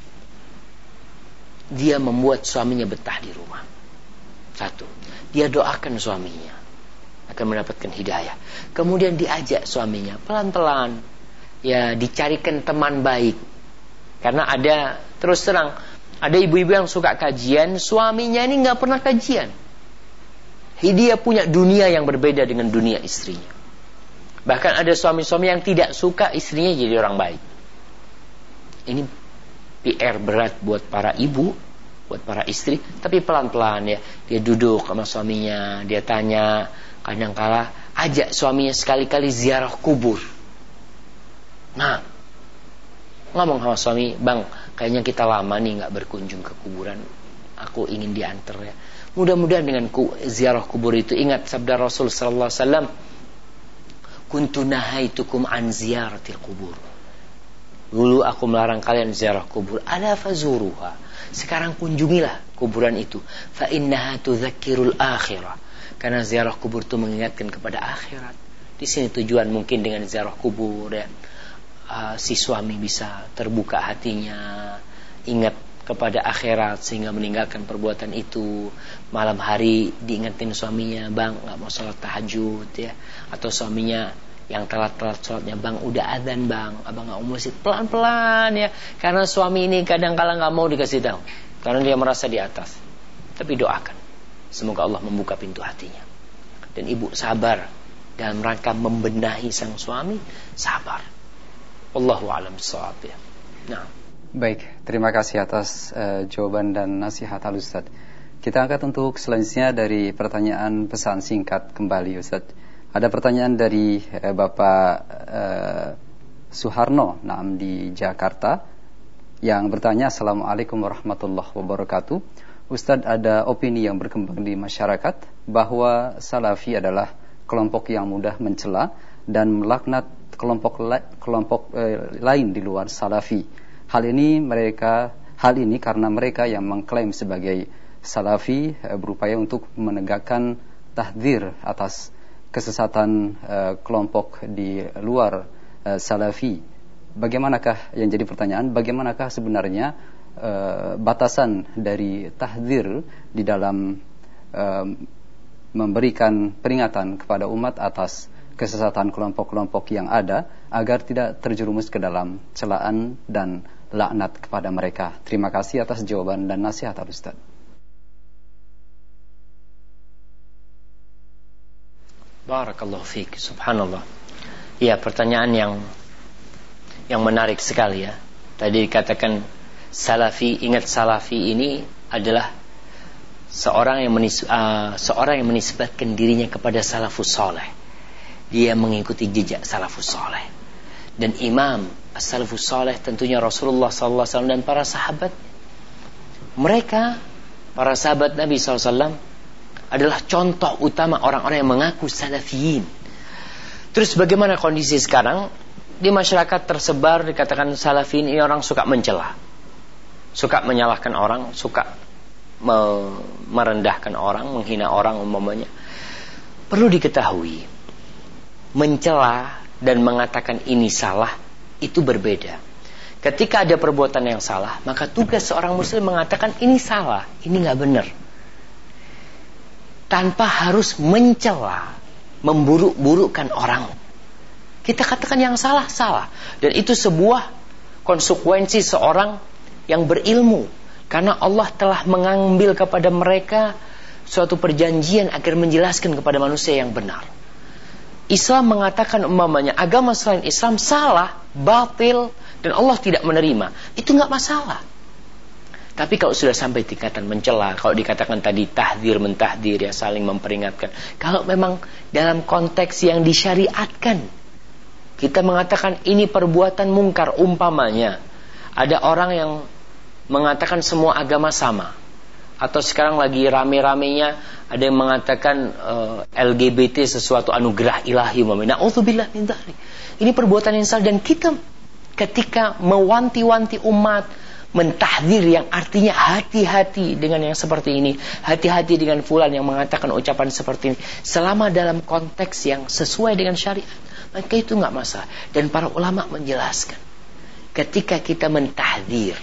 Dia membuat suaminya betah di rumah. Satu, dia doakan suaminya akan mendapatkan hidayah. Kemudian diajak suaminya pelan-pelan, ya dicarikan teman baik. Karena ada, terus terang, ada ibu-ibu yang suka kajian, suaminya ini nggak pernah kajian. Dia punya dunia yang berbeda dengan dunia istrinya. Bahkan ada suami-suami yang tidak suka istrinya jadi orang baik. Ini PR berat buat para ibu, buat para istri. Tapi pelan-pelan ya, dia duduk sama suaminya, dia tanya. Kadang-kala ajak suaminya sekali-kali ziarah kubur. Nah, ngomong sama suami, "Bang, kayaknya kita lama nih gak berkunjung ke kuburan. Aku ingin diantar ya. Mudah-mudahan dengan ziarah kubur itu ingat sabda Rasul sallallahu alaihi wasallam, kuntu nahaitukum an ziyaratil kubur. Dulu aku melarang kalian ziarah kubur. Ala fazuruha. Sekarang kunjungilah kuburan itu. Fa innaha tudzakkirul akhirah. Karena ziarah kubur itu mengingatkan kepada akhirat. Di sini tujuan mungkin dengan ziarah kubur ya, si suami bisa terbuka hatinya, ingat kepada akhirat sehingga meninggalkan perbuatan itu. Malam hari diingetin suaminya, bang nggak mau sholat tahajud ya, atau suaminya yang telat-telat sholatnya, bang udah adzan bang, abang nggak mau masjid, pelan-pelan ya, karena suami ini kadang-kala nggak mau dikasih tahu karena dia merasa di atas. Tapi doakan semoga Allah membuka pintu hatinya, dan ibu sabar dalam rangka membenahi sang suami, sabar. Wallahu a'lam bishawab ya. Nah. Baik, terima kasih atas jawaban dan nasihat Al-Ustaz. Kita angkat untuk selanjutnya dari pertanyaan pesan singkat kembali Ustaz. Ada pertanyaan dari Bapak Suharno di Jakarta yang bertanya, Assalamualaikum warahmatullahi wabarakatuh. Ustaz, ada opini yang berkembang di masyarakat bahwa Salafi adalah kelompok yang mudah mencela dan melaknat kelompok lain di luar Salafi. Hal ini karena mereka yang mengklaim sebagai Salafi berupaya untuk menegakkan tahdzir atas kesesatan kelompok di luar Salafi. Bagaimanakah, yang jadi pertanyaan, bagaimanakah sebenarnya batasan dari tahdzir di dalam memberikan peringatan kepada umat atas kesesatan kelompok-kelompok yang ada agar tidak terjerumus ke dalam celaan dan laknat kepada mereka. Terima kasih atas jawaban dan nasihat Al-Ustaz. Barakallahu fiik. Subhanallah. Ya, pertanyaan yang menarik sekali ya. Tadi dikatakan Salafi, ingat Salafi ini adalah seorang yang menisbatkan dirinya kepada salafus saleh. Dia mengikuti jejak salafus saleh. Dan imam as-salafus saleh tentunya Rasulullah SAW dan para sahabat. Mereka, para sahabat Nabi SAW, adalah contoh utama orang-orang yang mengaku salafiyin. Terus bagaimana kondisi sekarang? Di masyarakat tersebar dikatakan salafiyin ini orang suka mencela, suka menyalahkan orang, suka merendahkan orang, menghina orang umpamanya. Perlu diketahui, mencela dan mengatakan ini salah itu berbeda. Ketika ada perbuatan yang salah, maka tugas seorang muslim mengatakan ini salah, ini gak benar, tanpa harus mencela, memburuk-burukkan orang. Kita katakan yang salah, salah. Dan itu sebuah konsekuensi seorang yang berilmu, karena Allah telah mengambil kepada mereka suatu perjanjian agar menjelaskan kepada manusia yang benar. Islam mengatakan umpamanya agama selain Islam salah, batil, dan Allah tidak menerima. Itu gak masalah. Tapi kalau sudah sampai tingkatan mencela, kalau dikatakan tadi tahdzir, mentahdzir ya, saling memperingatkan. Kalau memang dalam konteks yang disyariatkan, kita mengatakan ini perbuatan mungkar, umpamanya ada orang yang mengatakan semua agama sama, atau sekarang lagi rame-ramenya ada yang mengatakan LGBT sesuatu anugerah ilahi, na'udzubillah min dzalik. Ini perbuatan yang salah, dan kita ketika mewanti-wanti umat, mentahdzir yang artinya hati-hati dengan yang seperti ini, hati-hati dengan fulan yang mengatakan ucapan seperti ini, selama dalam konteks yang sesuai dengan syariat, maka itu nggak masalah. Dan para ulama menjelaskan, ketika kita mentahdzir,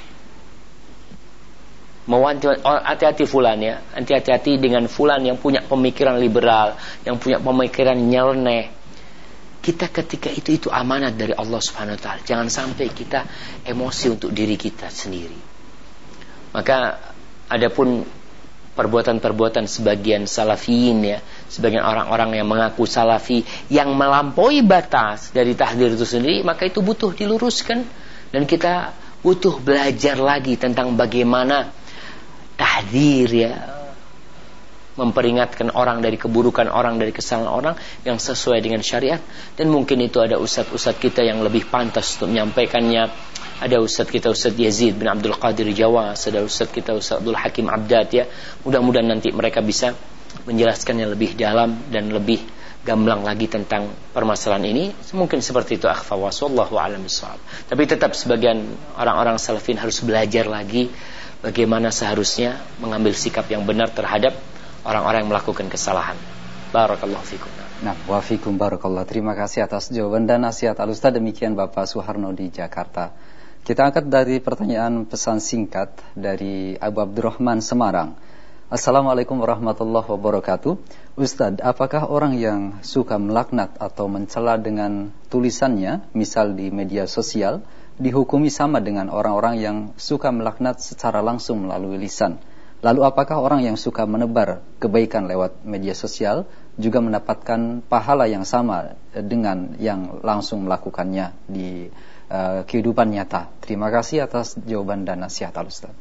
hati-hati fulan ya, hati-hati dengan fulan yang punya pemikiran liberal, yang punya pemikiran nyeleneh. Kita ketika itu amanat dari Allah Subhanahu wa taala. Jangan sampai kita emosi untuk diri kita sendiri. Maka adapun perbuatan-perbuatan sebagian salafiyin ya, sebagian orang-orang yang mengaku salafi yang melampaui batas dari tahdzir itu sendiri, maka itu butuh diluruskan, dan kita butuh belajar lagi tentang bagaimana tahdzir ya, memperingatkan orang dari keburukan orang, dari kesalahan orang yang sesuai dengan syariat. Dan mungkin itu ada ustadz-ustadz kita yang lebih pantas untuk menyampaikannya. Ada ustadz kita, Ustadz Yazid bin Abdul Qadir Jawas, ada ustadz kita, Ustadz Abdul Hakim Abdad ya. Mudah-mudahan nanti mereka bisa menjelaskannya lebih dalam dan lebih gamblang lagi tentang permasalahan ini. Mungkin seperti itu akhfawas, wallahu a'lam bishawab. Tapi tetap sebagian orang-orang salafin harus belajar lagi bagaimana seharusnya mengambil sikap yang benar terhadap orang-orang yang melakukan kesalahan. Barakallahu fikum. Nah, wa fikum barakallah. Terima kasih atas jawaban dan nasihat Al-Ustaz. Demikian Bapak Suharno di Jakarta. Kita angkat dari pertanyaan pesan singkat dari Abu Abdurrahman Semarang. Assalamualaikum warahmatullahi wabarakatuh. Ustadz, apakah orang yang suka melaknat atau mencela dengan tulisannya, misal di media sosial, dihukumi sama dengan orang-orang yang suka melaknat secara langsung melalui lisan? Lalu apakah orang yang suka menebar kebaikan lewat media sosial juga mendapatkan pahala yang sama dengan yang langsung melakukannya di kehidupan nyata? Terima kasih atas jawaban dan nasihat Al-Ustaz.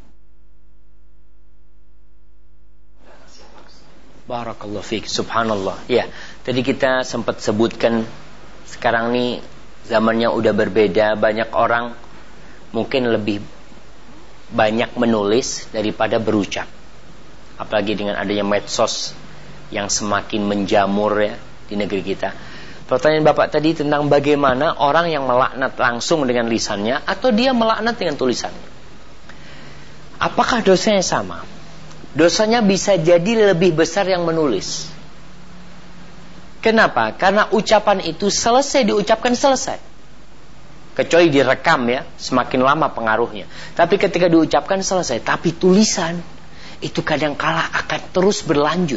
Barakallahu fiik. Subhanallah. Ya, tadi kita sempat sebutkan sekarang nih zamannya udah berbeda, banyak orang mungkin lebih banyak menulis daripada berucap. Apalagi dengan adanya medsos yang semakin menjamur ya di negeri kita. Pertanyaan Bapak tadi tentang bagaimana orang yang melaknat langsung dengan lisannya atau dia melaknat dengan tulisannya. Apakah dosanya sama? Dosanya bisa jadi lebih besar yang menulis. Kenapa? Karena ucapan itu selesai diucapkan selesai. Kecuali direkam ya, semakin lama pengaruhnya. Tapi ketika diucapkan selesai. Tapi tulisan itu kadangkala akan terus berlanjut.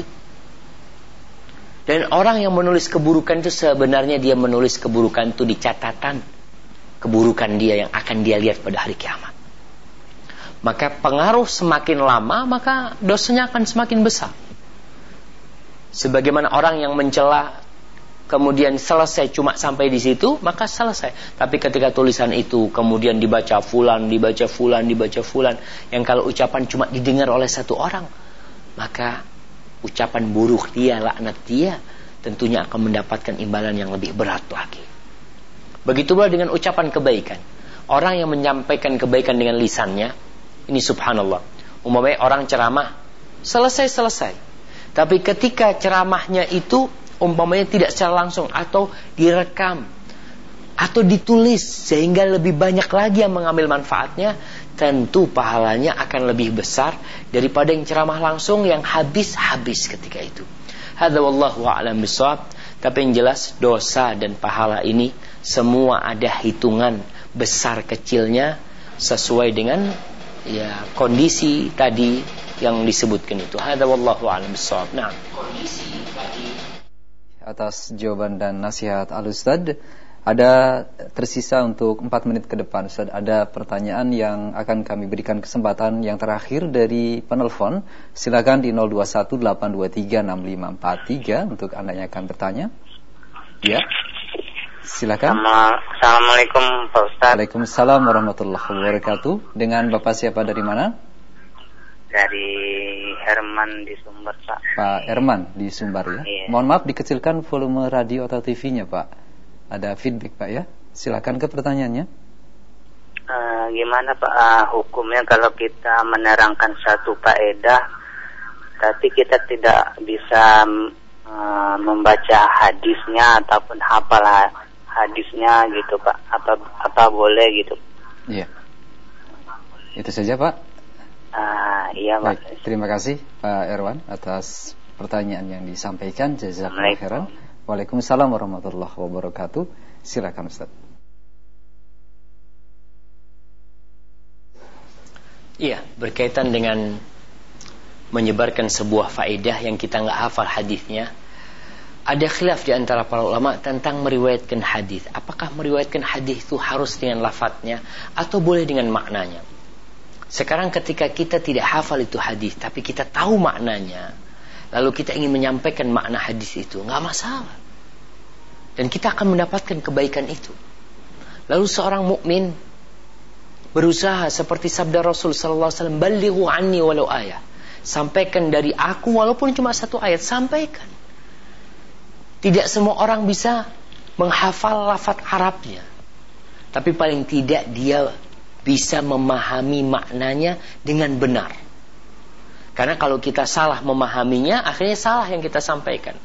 Dan orang yang menulis keburukan itu sebenarnya dia menulis keburukan itu di catatan keburukan dia yang akan dia lihat pada hari kiamat. Maka pengaruh semakin lama, maka dosanya akan semakin besar. Sebagaimana orang yang mencela kemudian selesai cuma sampai di situ, maka selesai. Tapi ketika tulisan itu kemudian dibaca fulan, dibaca fulan, dibaca fulan, yang kalau ucapan cuma didengar oleh satu orang, maka ucapan buruk dia, laknat dia, tentunya akan mendapatkan imbalan yang lebih berat lagi. Begitu pula dengan ucapan kebaikan. Orang yang menyampaikan kebaikan dengan lisannya, ini subhanallah, umpamanya orang ceramah selesai. Tapi ketika ceramahnya itu umpamanya tidak secara langsung atau direkam atau ditulis sehingga lebih banyak lagi yang mengambil manfaatnya, tentu pahalanya akan lebih besar daripada yang ceramah langsung yang habis ketika itu. Hadza wallahu a'lam bishawab. Tapi yang jelas dosa dan pahala ini semua ada hitungan besar kecilnya sesuai dengan ya kondisi tadi yang disebutkan itu. Hadza wallahu a'lam bishawab. Nah, kondisi tadi. Atas jawaban dan nasihat Al-Ustaz. Ada tersisa untuk 4 menit ke depan, Ustaz. Ada pertanyaan yang akan kami berikan kesempatan yang terakhir dari penelpon. Silakan di 0218236543 untuk Anda yang akan bertanya. Ya. Silakan. Assalamualaikum Pak Ustaz. Waalaikumsalam warahmatullahi wabarakatuh. Dengan Bapak siapa dari mana? Dari Herman di Sumbar, Pak. Pak Herman di Sumbar ya. Iya. Mohon maaf dikecilkan volume radio atau TV-nya, Pak. Ada feedback, Pak ya. Silakan ke pertanyaannya. Gimana Pak hukumnya kalau kita menerangkan satu faedah tapi kita tidak bisa membaca hadisnya ataupun hafal hadisnya gitu Pak? Apa boleh gitu? Iya. Itu saja Pak. Iya Pak. Baik, terima kasih Pak Erwan atas pertanyaan yang disampaikan. Jazakallahu khairan. Waalaikumsalam warahmatullahi wabarakatuh. Silakan Ustaz. Iya, berkaitan dengan menyebarkan sebuah faedah yang kita nggak hafal hadisnya, ada khilaf di antara para ulama tentang meriwayatkan hadis. Apakah meriwayatkan hadis itu harus dengan lafadznya atau boleh dengan maknanya? Sekarang ketika kita tidak hafal itu hadis, tapi kita tahu maknanya, lalu kita ingin menyampaikan makna hadis itu, nggak masalah. Dan kita akan mendapatkan kebaikan itu. Lalu seorang mukmin berusaha seperti sabda Rasul sallallahu alaihi wasallam, "Ballighu anni walau ayah." Sampaikan dari aku walaupun cuma satu ayat, sampaikan. Tidak semua orang bisa menghafal lafaz Arabnya. Tapi paling tidak dia bisa memahami maknanya dengan benar. Karena kalau kita salah memahaminya, akhirnya salah yang kita sampaikan.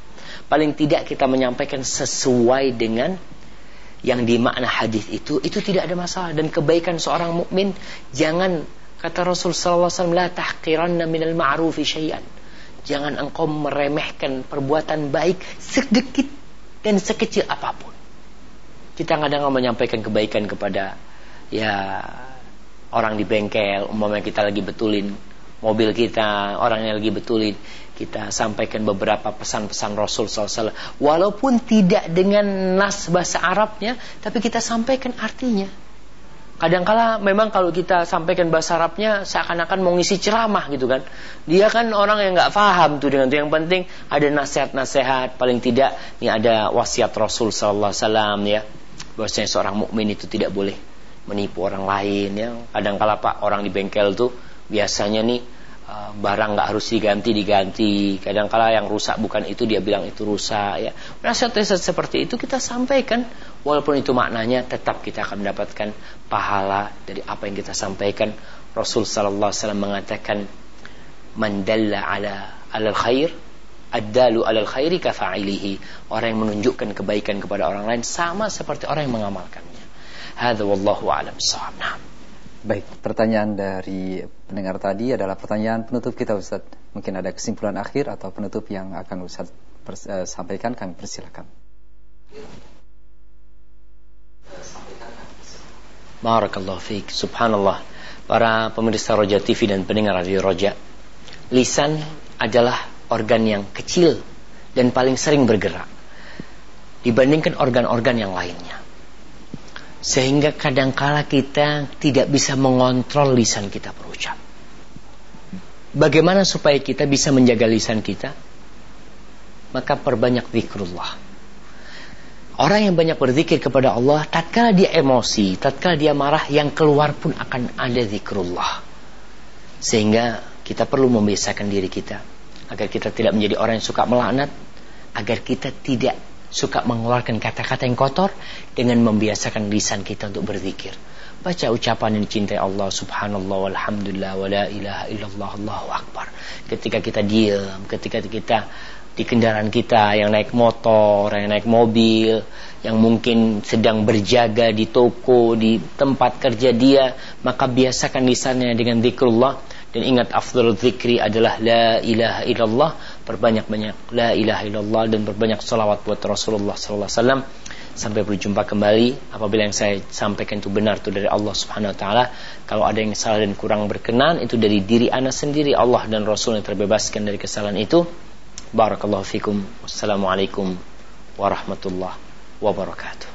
paling tidak kita menyampaikan sesuai dengan yang dimakna hadis itu tidak ada masalah. Dan kebaikan seorang mukmin, jangan, kata Rasul sallallahu alaihi wasallam, la tahqiranna minal ma'rufi syai'an. Jangan engkau meremehkan perbuatan baik sedikit dan sekecil apapun. Kita kadang menyampaikan kebaikan kepada orang di bengkel, umpamanya kita lagi betulin mobil kita, orangnya lagi betulin, kita sampaikan beberapa pesan-pesan Rasul SAW, walaupun tidak dengan nas bahasa Arabnya, tapi kita sampaikan artinya. Kadangkala memang kalau kita sampaikan bahasa Arabnya seakan-akan mau ngisi ceramah gitu kan. Dia kan orang yang nggak paham tuh dengan itu. Yang penting ada nasihat-nasihat, paling tidak ini ada wasiat Rasul sallallahu alaihi wasallam ya. Bahwasanya seorang mukmin itu tidak boleh menipu orang lain ya. Kadangkala Pak, orang di bengkel tuh biasanya nih barang nggak harus diganti. Kadangkala yang rusak bukan itu, dia bilang itu rusak ya. Nasihat-nasihat seperti itu kita sampaikan, walaupun itu maknanya tetap kita akan mendapatkan pahala dari apa yang kita sampaikan. Rasul sallallahu alaihi wasallam mengatakan, man dalla alal khair ad-dalu alal khairi kafa'ilihi. Orang yang menunjukkan kebaikan kepada orang lain sama seperti orang yang mengamalkannya. Hadza wallahu a'lam bissawab. Baik, pertanyaan dari pendengar tadi adalah pertanyaan penutup kita, Ustaz. Mungkin ada kesimpulan akhir atau penutup yang akan Ustaz sampaikan, kami persilakan. Barakallahu fiik. Subhanallah. Para pemirsa Roja TV dan pendengar Radio Roja, lisan adalah organ yang kecil dan paling sering bergerak dibandingkan organ-organ yang lainnya. Sehingga kadangkala kita tidak bisa mengontrol lisan kita berucap. Bagaimana supaya kita bisa menjaga lisan kita? Maka perbanyak zikrullah. Orang yang banyak berzikir kepada Allah, tatkala dia emosi, tatkala dia marah, yang keluar pun akan ada zikrullah. Sehingga kita perlu membiasakan diri kita agar kita tidak menjadi orang yang suka melaknat, agar kita tidak suka mengeluarkan kata-kata yang kotor, dengan membiasakan lisan kita untuk berzikir. Baca ucapan yang dicintai Allah, subhanallah walhamdulillah wala ilaha illallah Allahu akbar. Ketika kita diam, ketika kita di kendaraan kita, yang naik motor, yang naik mobil, yang mungkin sedang berjaga di toko, di tempat kerja dia, maka biasakan lisannya dengan zikrullah. Dan ingat, afdhalul zikri adalah la ilaha illallah. Perbanyak-banyak la ilaha illallah dan berbanyak salawat buat Rasulullah sallallahu alaihi wasallam. Sampai berjumpa kembali. Apabila yang saya sampaikan itu benar, itu dari Allah subhanahu wa ta'ala. Kalau ada yang salah dan kurang berkenan, itu dari diri ana sendiri. Allah dan Rasul yang terbebaskan dari kesalahan itu. Barakallahu fikum. Wassalamualaikum warahmatullahi wabarakatuh.